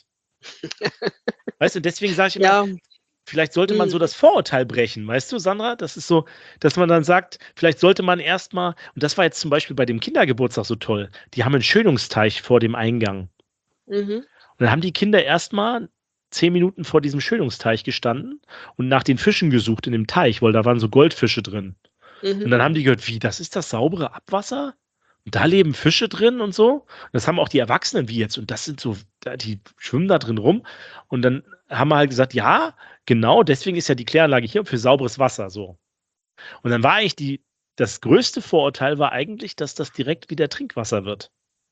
Weißt du, deswegen sage ich immer, Ja. vielleicht sollte man so Mhm. das Vorurteil brechen, weißt du, Sandra? Das ist so, dass man dann sagt, vielleicht sollte man erstmal, und das war jetzt zum Beispiel bei dem Kindergeburtstag so toll, die haben einen Schönungsteich vor dem Eingang. Mhm. Und dann haben die Kinder erstmal 10 Minuten vor diesem Schönungsteich gestanden und nach den Fischen gesucht in dem Teich, weil da waren so Goldfische drin. Und Mhm. dann haben die gehört, wie, das ist das saubere Abwasser? Und da leben Fische drin und so. Und das haben auch die Erwachsenen wie jetzt. Und das sind so, die schwimmen da drin rum. Und dann haben wir halt gesagt, ja, genau, deswegen ist ja die Kläranlage hier für sauberes Wasser so. Und dann war eigentlich das größte Vorurteil war eigentlich, dass das direkt wieder Trinkwasser wird.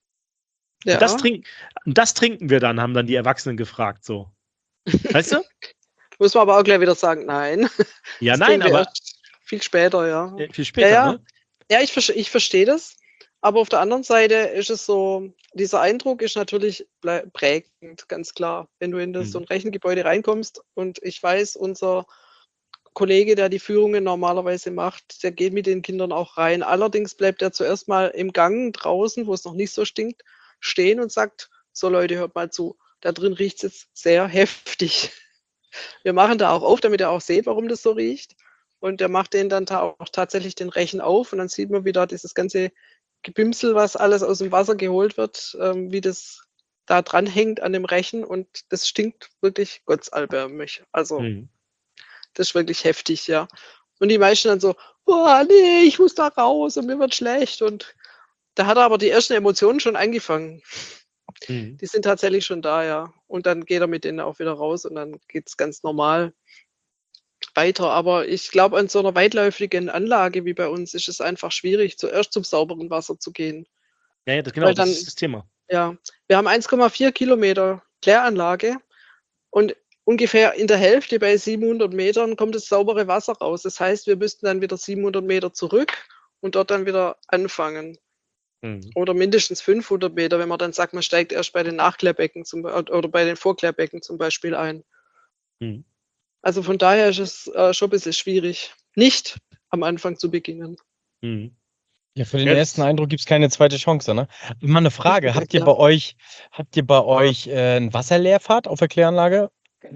Und Ja. das trinken wir dann, haben dann die Erwachsenen gefragt, so. Weißt du? Muss man aber auch gleich wieder sagen, nein. Ja, Das nein, trinken wir aber erst viel später, ja. viel Ja, später, ja. ne? Ja, ich verstehe das. Aber auf der anderen Seite ist es so, dieser Eindruck ist natürlich prägend, ganz klar. Wenn du in so Mhm. ein Rechengebäude reinkommst und ich weiß, unser Kollege, der die Führungen normalerweise macht, der geht mit den Kindern auch rein. Allerdings bleibt er zuerst mal im Gang draußen, wo es noch nicht so stinkt, stehen und sagt: „So Leute, hört mal zu, da drin riecht's jetzt sehr heftig.“ Wir machen da auch auf, damit er auch seht, warum das so riecht. und der macht den dann auch tatsächlich den Rechen auf und dann sieht man wieder dieses ganze Gebimsel, was alles aus dem Wasser geholt wird, wie das da dran hängt an dem Rechen und das stinkt wirklich gottsalbärmig. Also Mhm. das ist wirklich heftig, ja. Und die meisten dann so, oh nee, ich muss da raus und mir wird schlecht. Und da hat er aber die ersten Emotionen schon angefangen. Mhm. Die sind tatsächlich schon da, ja. Und dann geht er mit denen auch wieder raus und dann geht's ganz normal weiter. Aber ich glaube, an so einer weitläufigen Anlage wie bei uns ist es einfach schwierig, zuerst zum sauberen Wasser zu gehen. Ja, genau, Weil das dann, ist das Thema. ja, wir haben 1,4 Kilometer Kläranlage und ungefähr in der Hälfte bei 700 Metern kommt das saubere Wasser raus. Das heißt, wir müssten dann wieder 700 Meter zurück und dort dann wieder anfangen. Mhm. Oder mindestens 500 Meter, wenn man dann sagt, man steigt erst bei den Nachklärbecken oder bei den Vorklärbecken zum Beispiel ein. Mhm. Also von daher ist es schon ein bisschen schwierig, nicht am Anfang zu beginnen. Mhm. Ja, für den Ja, ersten Eindruck gibt es keine zweite Chance, ne? Mal eine Frage, habt ihr Ja. bei euch 'n Wasserleerpfad auf der Kläranlage?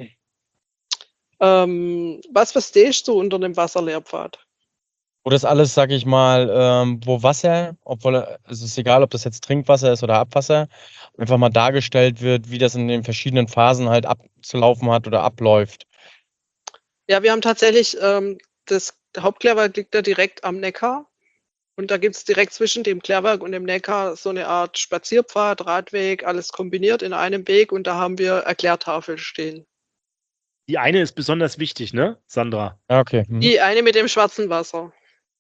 Was verstehst du unter 'nem Wasserleerpfad? Wo das alles, sage ich mal, wo Wasser, es ist egal, ob das jetzt Trinkwasser ist oder Abwasser, einfach mal dargestellt wird, wie das in den verschiedenen Phasen halt abzulaufen hat oder abläuft. Ja, wir haben tatsächlich, der Hauptklärwerk liegt ja direkt am Neckar und da gibt's direkt zwischen dem Klärwerk und dem Neckar so 'ne Art Spazierpfad, Radweg, alles kombiniert in einem Weg und da haben wir Erklärtafeln stehen. die eine ist besonders wichtig, ne, Sandra? Ja, okay. Mhm. Die eine mit dem schwarzen Wasser,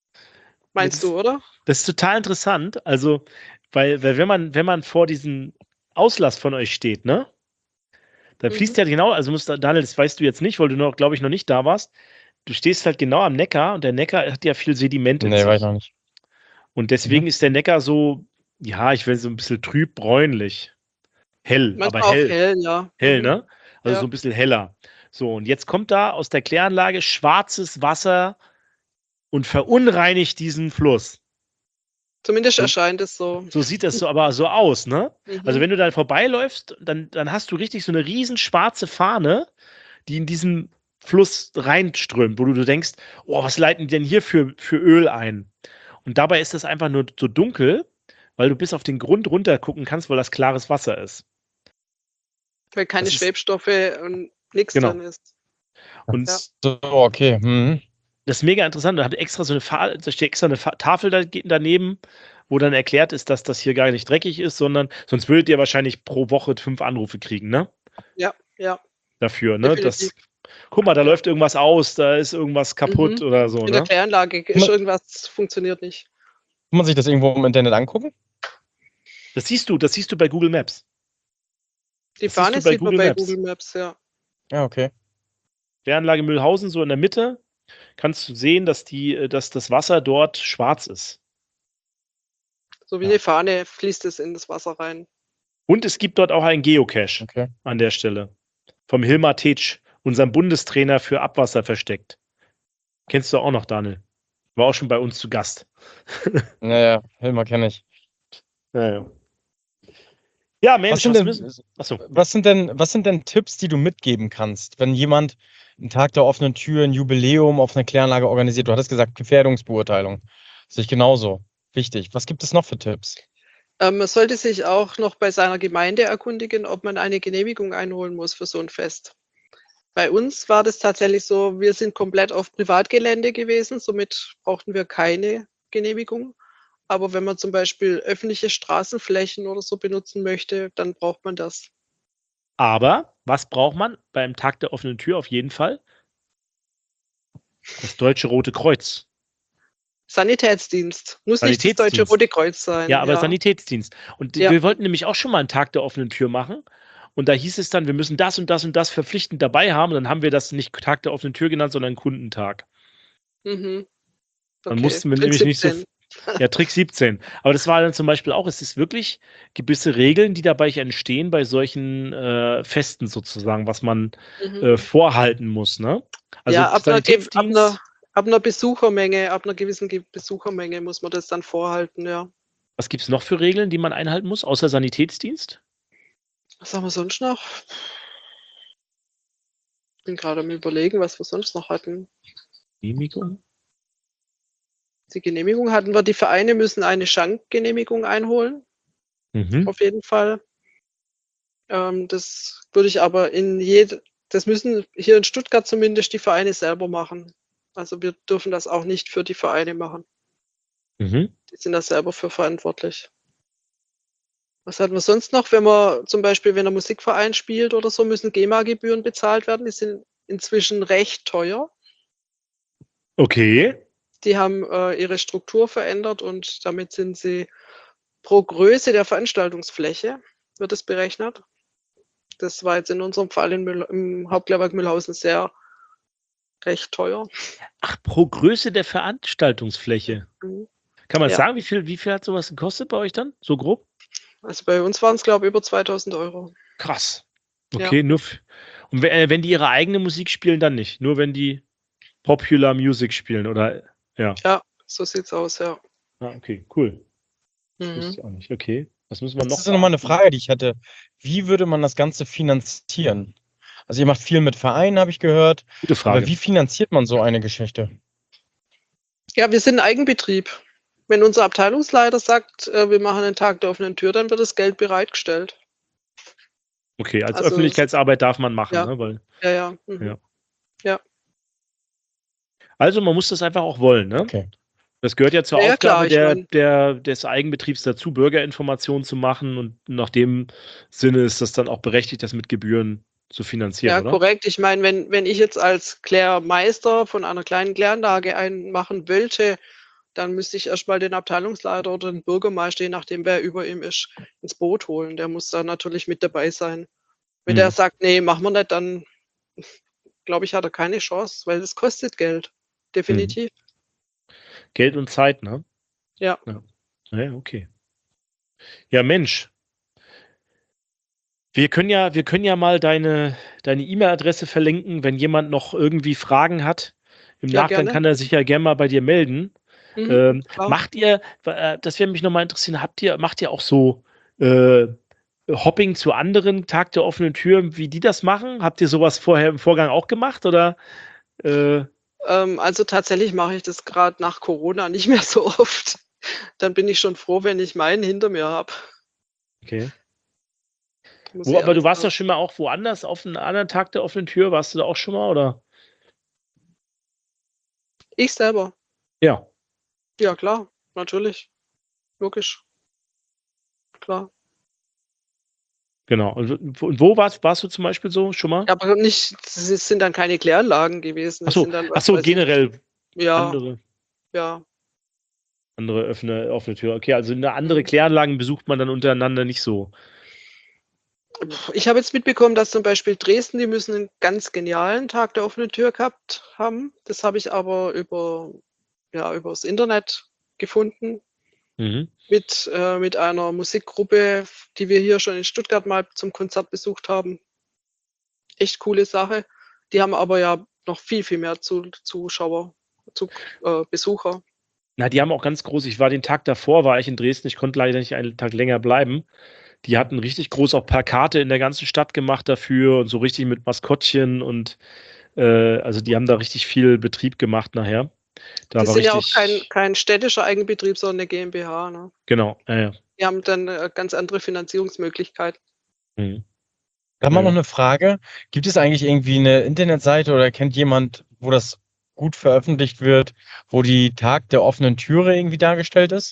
Ja, meinst du, oder? das ist total interessant. Also, weil wenn man vor diesem Auslass von euch steht, ne, dann Mhm. fließt ja genau, also Daniel, das weißt du jetzt nicht, weil du noch, glaube ich, noch nicht da warst. Du stehst halt genau am Neckar und der Neckar hat ja viel Sediment in Ne, war ich sich. noch nicht. Und deswegen Mhm. ist der Neckar so, ja, ich will so ein bisschen trüb bräunlich. Hell, aber Manchmal auch hell. hell, ja. Hell, Mhm. ne? Also so Ja. ein bisschen heller. So, und jetzt kommt da aus der Kläranlage schwarzes Wasser und verunreinigt diesen Fluss. Zumindest So erscheint es so. so sieht das so aber so aus, ne? Also, Mhm. wenn du da vorbeiläufst, dann hast du richtig so 'ne riesen schwarze Fahne, die in diesen Fluss reinströmt, wo du denkst: „Oh, was leiten die denn hier für Öl ein?“ Und dabei ist das einfach nur so dunkel, weil du bis auf den Grund runter gucken kannst, weil das klares Wasser ist. Weil keine Das ist Schwebstoffe und nix drin genau. ist. Ach Ja. so, okay. Mhm. Das ist mega interessant. Da steht extra 'ne Tafel daneben, wo dann erklärt ist, dass das hier gar nicht dreckig ist, sondern sonst würdet ihr wahrscheinlich pro Woche 5 Anrufe kriegen, ne? Ja, ja, Dafür, ne? definitiv. Das guck mal, da Ja. läuft irgendwas aus, da ist irgendwas kaputt Mhm. oder so, In der ne? Kläranlage Kann ist man irgendwas funktioniert nicht. kann man sich das irgendwo im Internet angucken? Das siehst du bei Google Maps. Die Das siehst du Fahne bei sieht man Google bei Maps. Google Maps, ja. Ja, okay. Kläranlage Mühlhausen, so in der Mitte, kannst du sehen, dass das Wasser dort schwarz ist. So wie Ja, 'ne Fahne fließt es in das Wasser rein. Und es gibt dort auch einen Geocache okay. an der Stelle. Vom Hilmar Tetsch, unserem Bundestrainer für Abwasser versteckt. Kennst du auch noch, Daniel. War auch schon bei uns zu Gast. Ja, ja, Hilmar kenne ich. Ja, ja. Ja, Was Mensch, sind was denn müssen ach so. was sind denn Tipps, die du mitgeben kannst, wenn jemand 'n Tag der offenen Tür, 'n Jubiläum auf 'ner Kläranlage organisiert? Du hattest gesagt, Gefährdungsbeurteilung. Sehe ich genauso. Wichtig. Was gibt es noch für Tipps? Man sollte sich auch noch bei seiner Gemeinde erkundigen, ob man eine Genehmigung einholen muss für so 'n Fest. Bei uns war das tatsächlich so, wir sind komplett auf Privatgelände gewesen, somit brauchten wir keine Genehmigung. Aber wenn man zum Beispiel öffentliche Straßenflächen oder so benutzen möchte, dann braucht man das. Aber was braucht man beim Tag der offenen Tür auf jeden Fall? Das Deutsche Rote Kreuz. Sanitätsdienst, muss nicht das Deutsche Sanitätsdienst. Rote Kreuz sein, Ja, aber ja. Sanitätsdienst. Und Ja. wir wollten nämlich auch schon mal 'n Tag der offenen Tür machen. Und da hieß es dann, wir müssen das und das und das verpflichtend dabei haben. Und dann haben wir das nicht Tag der offenen Tür genannt, sondern Kundentag. Mhm. Dann Okay. mussten wir Trick nämlich nicht so 17. ja, Trick 17. Aber das war dann zum Beispiel auch, es ist wirklich gewisse Regeln, die dabei entstehen bei solchen, Festen sozusagen, was man, Mhm. vorhalten muss, ne? Also, Ja, Sanitätsdienst, ab 'ner Besuchermenge ab 'ner gewissen Besuchermenge muss man das dann vorhalten, ja. was gibt's noch für Regeln, die man einhalten muss, außer Sanitätsdienst? Was haben wir sonst noch? Bin grade am Überlegen, was wir sonst noch hatten. Genehmigung? Die Genehmigung hatten wir. Die Vereine müssen eine Schankgenehmigung einholen, Mhm. auf jeden Fall. Das würde ich aber das müssen hier in Stuttgart zumindest die Vereine selber machen. Also wir dürfen das auch nicht für die Vereine machen. Mhm. Die sind da selber für verantwortlich. Was hatten wir sonst noch? Wenn ein Musikverein spielt oder so, müssen GEMA-Gebühren bezahlt werden. Die sind inzwischen recht teuer. Okay. Die haben ihre Struktur verändert und damit sind sie pro Größe der Veranstaltungsfläche wird es berechnet. Das war jetzt in unserem Fall im Hauptlehrwerk Mühlhausen recht teuer. Ach, pro Größe der Veranstaltungsfläche. Mhm. Kann man Ja. sagen, wie viel hat sowas gekostet bei euch dann? So grob? Also bei uns waren es, glaube ich, über 2.000 €. Krass. Ja. Okay, und wenn die ihre eigene Musik spielen, dann nicht. Nur wenn die Popular Music spielen, oder? Ja. Ja, so sieht's aus, ja. Ah, okay, cool. Das wusste Mhm. ich auch nicht. Okay. Was müssen wir Das noch ist noch mal eine beachten? Frage, die ich hatte. Wie würde man das Ganze finanzieren? Also, ihr macht viel mit Vereinen, habe ich gehört, Gute aber Frage. wie finanziert man so eine Geschichte? Ja, wir sind 'n Eigenbetrieb. Wenn unser Abteilungsleiter sagt, wir machen einen Tag der offenen Tür, dann wird das Geld bereitgestellt. Okay, als Also es Öffentlichkeitsarbeit darf man machen, Ja. ne? Weil, Ja, ja. ja. Ja. Also, man muss das einfach auch wollen, ne? Okay. Das gehört ja zur Ja, ja, klar, Aufgabe ich meine des Eigenbetriebs dazu, Bürgerinformation zu machen, und nach dem Sinne ist das dann auch berechtigt, das mit Gebühren zu finanzieren, ja, oder? korrekt. Ich meine, wenn ich jetzt als Klärmeister von einer kleinen Kläranlage einen machen wollte, dann müsste ich erst mal den Abteilungsleiter oder den Bürgermeister, je nachdem, wer über ihm ist, ins Boot holen. Der muss da natürlich mit dabei sein. Wenn der Mhm. sagt: „Ne, machen wir nicht“, dann glaube ich, hat er keine Chance, weil das kostet Geld. Mhm. Definitiv. Geld und Zeit, ne? Ja. Ja. Ja, okay. Ja, Mensch. Wir können ja mal deine E-Mail-Adresse verlinken. Wenn jemand noch irgendwie Fragen hat im Ja, Nachgang, gerne. kann er sich ja gern mal bei dir melden. Mhm, klar. Das würde mich noch mal interessieren, macht ihr auch so, Hopping zu anderen Tag der offenen Tür, wie die das machen? Habt ihr sowas vorher im Vorgang auch gemacht, oder? Äh, Also tatsächlich mache ich das grad nach Corona nicht mehr so oft. Dann bin ich schon froh, wenn ich meinen hinter mir habe, okay. muss ich Aber du ehrlich warst sagen. doch schon mal auch woanders auf 'n anderen Tag der offenen Tür? Warst du da auch schon mal, oder? Ich selber? Ja. Ja klar, natürlich, logisch, klar. Genau. Und wo warst du zum Beispiel so schon mal? Ja, aber nicht das sind dann keine Kläranlagen gewesen. Ach Das so, sind dann, ach was so, weiß ich, generell ja, andere ja. offene Tür. Okay, also 'ne andere Mhm. Kläranlagen besucht man dann untereinander nicht so. Ich habe jetzt mitbekommen, dass zum Beispiel Dresden, die müssen 'n ganz genialen Tag der offenen Tür gehabt haben. Das habe ich aber übers Internet gefunden Mhm. mit einer Musikgruppe, die wir hier schon in Stuttgart mal zum Konzert besucht haben. Echt coole Sache. Die haben aber ja noch viel, viel mehr Zuschauer, Besucher. Na, die haben auch ich war den Tag davor war ich in Dresden, ich konnte leider nicht einen Tag länger bleiben. Die hatten richtig groß auch Plakate in der ganzen Stadt gemacht dafür und so richtig mit Maskottchen, und, also, die haben da richtig viel Betrieb gemacht nachher. Da Die war sind ja auch richtig, kein städtischer Eigenbetrieb, sondern 'ne GmbH, ne? genau, ja, ja. Die haben dann, ganz andere Finanzierungsmöglichkeiten. Mhm. Da Ja, mal noch ja. 'ne Frage. Gibt es eigentlich irgendwie 'ne Internetseite oder kennt jemand, wo das gut veröffentlicht wird, wo die Tag der offenen Türe irgendwie dargestellt ist?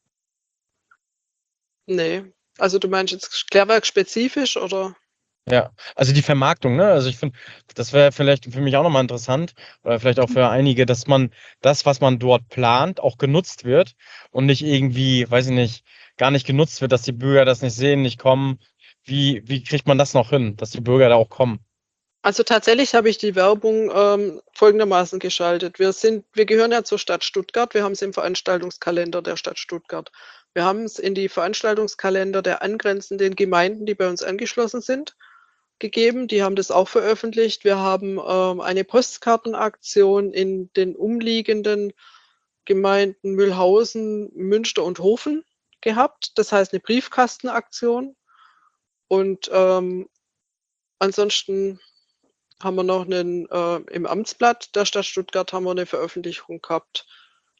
Ne. Also, du meinst jetzt klärwerkspezifisch oder? Ja, also die Vermarktung, ne? Also, ich finde, das wäre vielleicht für mich auch noch mal interessant oder vielleicht auch für einige, dass man das, was man dort plant, auch genutzt wird und nicht irgendwie, weiß ich nicht, gar nicht genutzt wird, dass die Bürger das nicht sehen, nicht kommen. Wie kriegt man das noch hin, dass die Bürger da auch kommen? Also, tatsächlich habe ich die Werbung, folgendermaßen geschaltet. Wir gehören ja zur Stadt Stuttgart. Wir haben's im Veranstaltungskalender der Stadt Stuttgart. Wir haben's in die Veranstaltungskalender der angrenzenden Gemeinden, die bei uns angeschlossen sind, gegeben. Die haben das auch veröffentlicht. Wir haben, eine Postkartenaktion in den umliegenden Gemeinden Mühlhausen, Münster und Hofen gehabt. Das heißt 'ne Briefkastenaktion und, ansonsten haben wir noch im Amtsblatt der Stadt Stuttgart haben wir eine Veröffentlichung gehabt.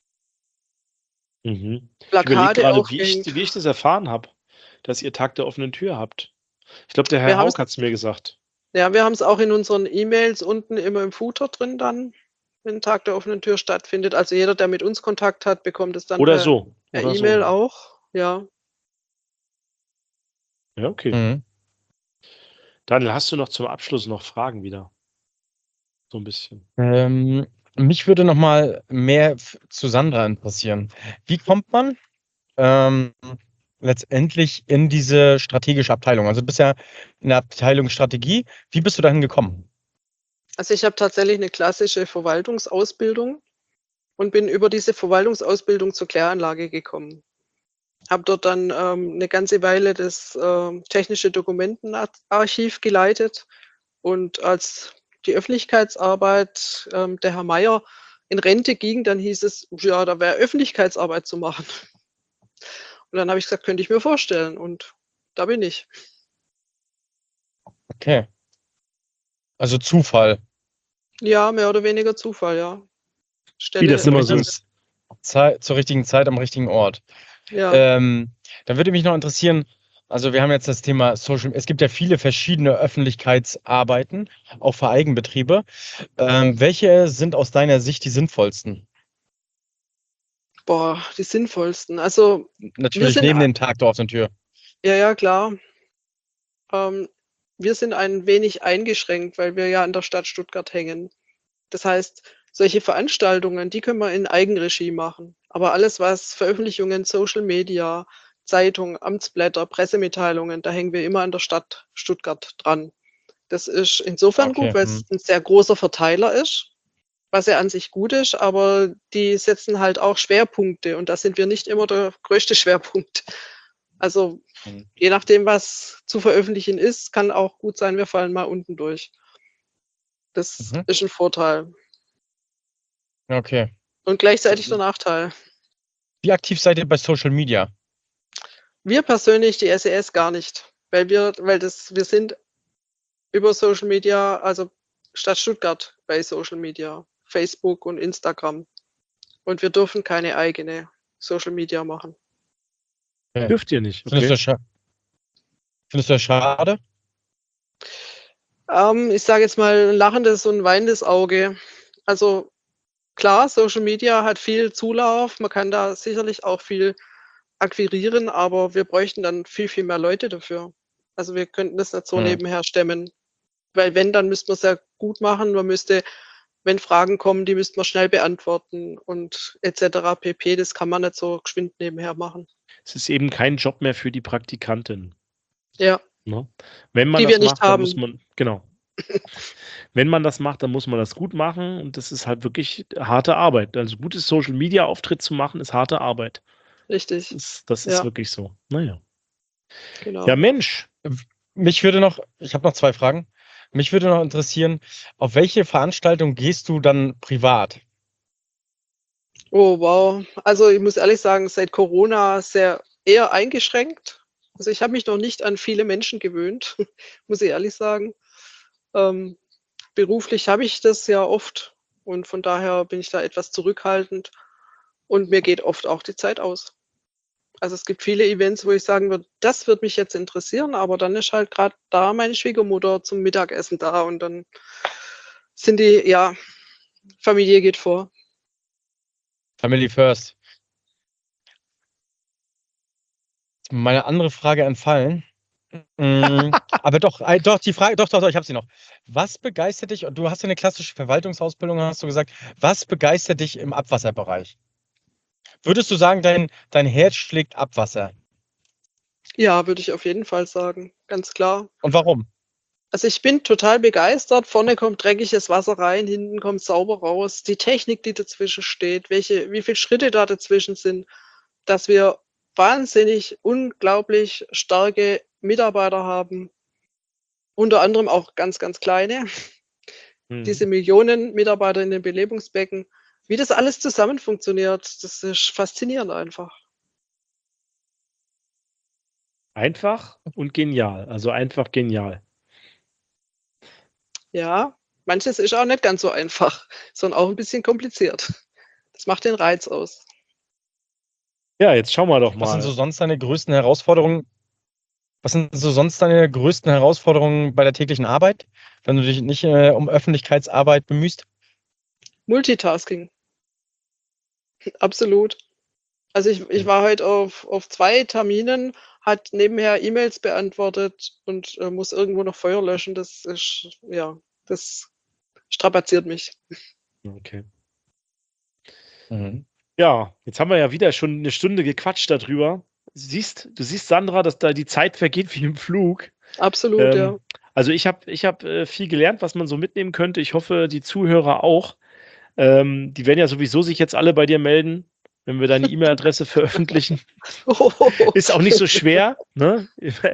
Mhm. Ich überlege Plakate gerade, aufgehängt. wie ich das erfahren habe, dass ihr Tag der offenen Tür habt. Ich glaube, der Wir Herr haben's Haug hat es mir gesagt. Ja, wir haben es auch in unseren E-Mails unten immer im Footer drin dann, wenn Tag der offenen Tür stattfindet. Also jeder, der mit uns Kontakt hat, bekommt es dann Oder per so. per Oder E-Mail so. auch, ja. Ja, okay. Mhm. Daniel, hast du noch zum Abschluss noch Fragen wieder? So ein bisschen. Mich würde noch mal mehr zu Sandra interessieren. Wie kommt man letztendlich in diese strategische Abteilung? Also bisher in der Abteilung Strategie. Wie bist du dahin gekommen? Also ich habe tatsächlich eine klassische Verwaltungsausbildung und bin über diese Verwaltungsausbildung zur Kläranlage gekommen. Habe dort dann, 'ne ganze Weile das, technische Dokumentenarchiv geleitet und als die Öffentlichkeitsarbeit, der Herr Mayer in Rente ging, dann hieß es, ja, da wäre Öffentlichkeitsarbeit zu machen. Und dann habe ich gesagt: „Könnte ich mir vorstellen“, und da bin ich. Okay, also Zufall. Ja, mehr oder weniger Zufall, ja. Wie das Stelle immer so richtigen ist. Zur richtigen Zeit am richtigen Ort. Ja. Da würde mich noch interessieren, also wir haben jetzt das Thema es gibt ja viele verschiedene Öffentlichkeitsarbeiten, auch für Eigenbetriebe. Welche sind aus deiner Sicht die sinnvollsten? Boah, die sinnvollsten. Also, wir Natürlich sind neben a dem Tag der offenen Tür. ja, ja, klar. Ähm, wir sind ein wenig eingeschränkt, weil wir ja an der Stadt Stuttgart hängen. Das heißt, solche Veranstaltungen, die können wir in Eigenregie machen. Aber alles, was Veröffentlichungen, Social Media, Zeitung, Amtsblätter, Pressemitteilungen, da hängen wir immer an der Stadt Stuttgart dran. Das ist insofern gut, Okay, weil es ein sehr großer Verteiler ist, was ja an sich gut ist, aber die setzen halt auch Schwerpunkte und da sind wir nicht immer der größte Schwerpunkt. Also, mhm. je nachdem, was zu veröffentlichen ist, kann auch gut sein, wir fallen mal unten durch. Das Mhm. ist 'n Vorteil Okay. und gleichzeitig der Nachteil. Wie aktiv seid ihr bei Social Media? Wir persönlich, die SES, gar nicht, wir sind über Social Media, also Stadt Stuttgart bei Social Media, Facebook und Instagram, und wir dürfen keine eigene Social Media machen. Okay. Dürft ihr nicht, Findest du okay? das scha findest du das schade? Ich sage jetzt mal 'n lachendes und weinendes Auge. Also, klar, Social Media hat viel Zulauf. Man kann da sicherlich auch viel akquirieren, aber wir bräuchten dann viel, viel mehr Leute dafür. Also, wir könnten das nicht so Mhm. nebenher stemmen, weil wenn, dann müsste man's ja gut machen. Man müsste, wenn Fragen kommen, die müsste man schnell beantworten und et cetera pp. Das kann man nicht so geschwind nebenher machen. Es ist eben kein Job mehr für die Praktikantin, Ja, ne? Wenn man die wir das nicht macht, dann muss haben. man genau. Wenn man das macht, dann muss man das gut machen und das ist halt wirklich harte Arbeit. Also, gutes Social-Media-Auftritt zu machen, ist harte Arbeit. Richtig. Das ist Ja, wirklich so. Na ja. Ja, genau. Mensch, Ich habe noch 2 Fragen. Mich würde noch interessieren, auf welche Veranstaltung gehst du dann privat? Oh, wow. Also, ich muss ehrlich sagen, seit Corona sehr eher eingeschränkt. Also, ich habe mich noch nicht an viele Menschen gewöhnt, muss ich ehrlich sagen. Ähm, beruflich habe ich das ja oft und von daher bin ich da etwas zurückhaltend und mir geht oft auch die Zeit aus. Also, es gibt viele Events, wo ich sagen würde: „Das würde mich jetzt interessieren“, aber dann ist halt grad da meine Schwiegermutter zum Mittagessen da und dann sind die ja, Familie geht vor. Family first. Meine andere Frage entfallen. Aber doch, die Frage, doch, ich habe sie noch. Was begeistert dich, und du hast ja eine klassische Verwaltungsausbildung, hast du gesagt. Was begeistert dich im Abwasserbereich? Würdest du sagen, dein Herz schlägt Abwasser? Ja, würde ich auf jeden Fall sagen, ganz klar. Und warum? Also, ich bin total begeistert. Vorne kommt dreckiges Wasser rein, hinten kommt sauber raus. Die Technik, die dazwischen steht, wie viel Schritte da dazwischen sind, dass wir wahnsinnig unglaublich starke Mitarbeiter haben, unter anderem auch ganz, ganz kleine, diese mhm. Millionen Mitarbeiter in den Belebungsbecken. Wie das alles zusammen funktioniert, das ist faszinierend einfach. Einfach und genial. Also, einfach genial. Ja, manches ist auch nicht ganz so einfach, sondern auch ein bisschen kompliziert. Das macht den Reiz aus. Ja, jetzt schauen wir doch Was sind so mal. sonst deine größten Herausforderungen? Was sind so sonst deine größten Herausforderungen bei der täglichen Arbeit, wenn du dich nicht um Öffentlichkeitsarbeit bemühst? Multitasking, absolut. Also ich war heute auf 2 Terminen, hat nebenher E-Mails beantwortet und muss irgendwo noch Feuer löschen. Das ist, ja, das strapaziert mich. Okay. Mhm. Ja, jetzt haben wir ja wieder schon eine Stunde gequatscht darüber. Du siehst, Sandra, dass da die Zeit vergeht wie im Flug. Absolut, ja. Also ich hab viel gelernt, was man so mitnehmen könnte. Ich hoffe, die Zuhörer auch. Die werden ja sowieso sich jetzt alle bei dir melden, wenn wir deine E-Mail-Adresse veröffentlichen. Ist auch nicht so schwer, ne?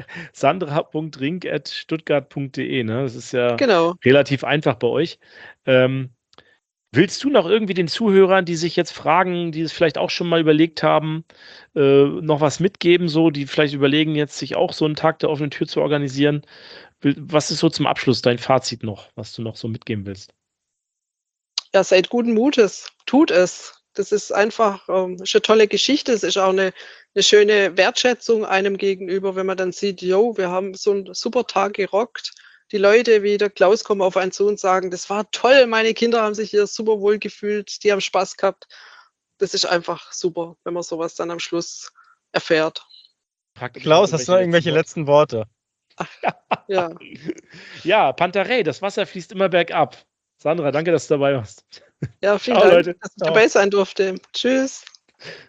sandra.rink@stuttgart.de, ne? Das ist ja Genau. relativ einfach bei euch. Willst du noch irgendwie den Zuhörern, die sich jetzt fragen, die es vielleicht auch schon mal überlegt haben, noch was mitgeben, so, die vielleicht überlegen, jetzt sich auch so einen Tag der offenen Tür zu organisieren? Was ist so zum Abschluss dein Fazit noch, was du noch so mitgeben willst? Ja, seid guten Mutes, tut es. Das ist einfach ist eine tolle Geschichte. Es ist auch eine schöne Wertschätzung einem gegenüber, wenn man dann sieht, jo, wir haben so einen super Tag gerockt. Die Leute wie der Klaus kommen auf einen zu und sagen, das war toll, meine Kinder haben sich hier super wohl gefühlt, die haben Spaß gehabt. Das ist einfach super, wenn man sowas dann am Schluss erfährt. Praktisch Klaus, hast du noch irgendwelche letzten Worte? Ja, Ja, Pantarei, das Wasser fließt immer bergab. Sandra, danke, dass du dabei warst. ja, vielen Ciao, Dank, Leute. dass ich Ciao. dabei sein durfte. Tschüss.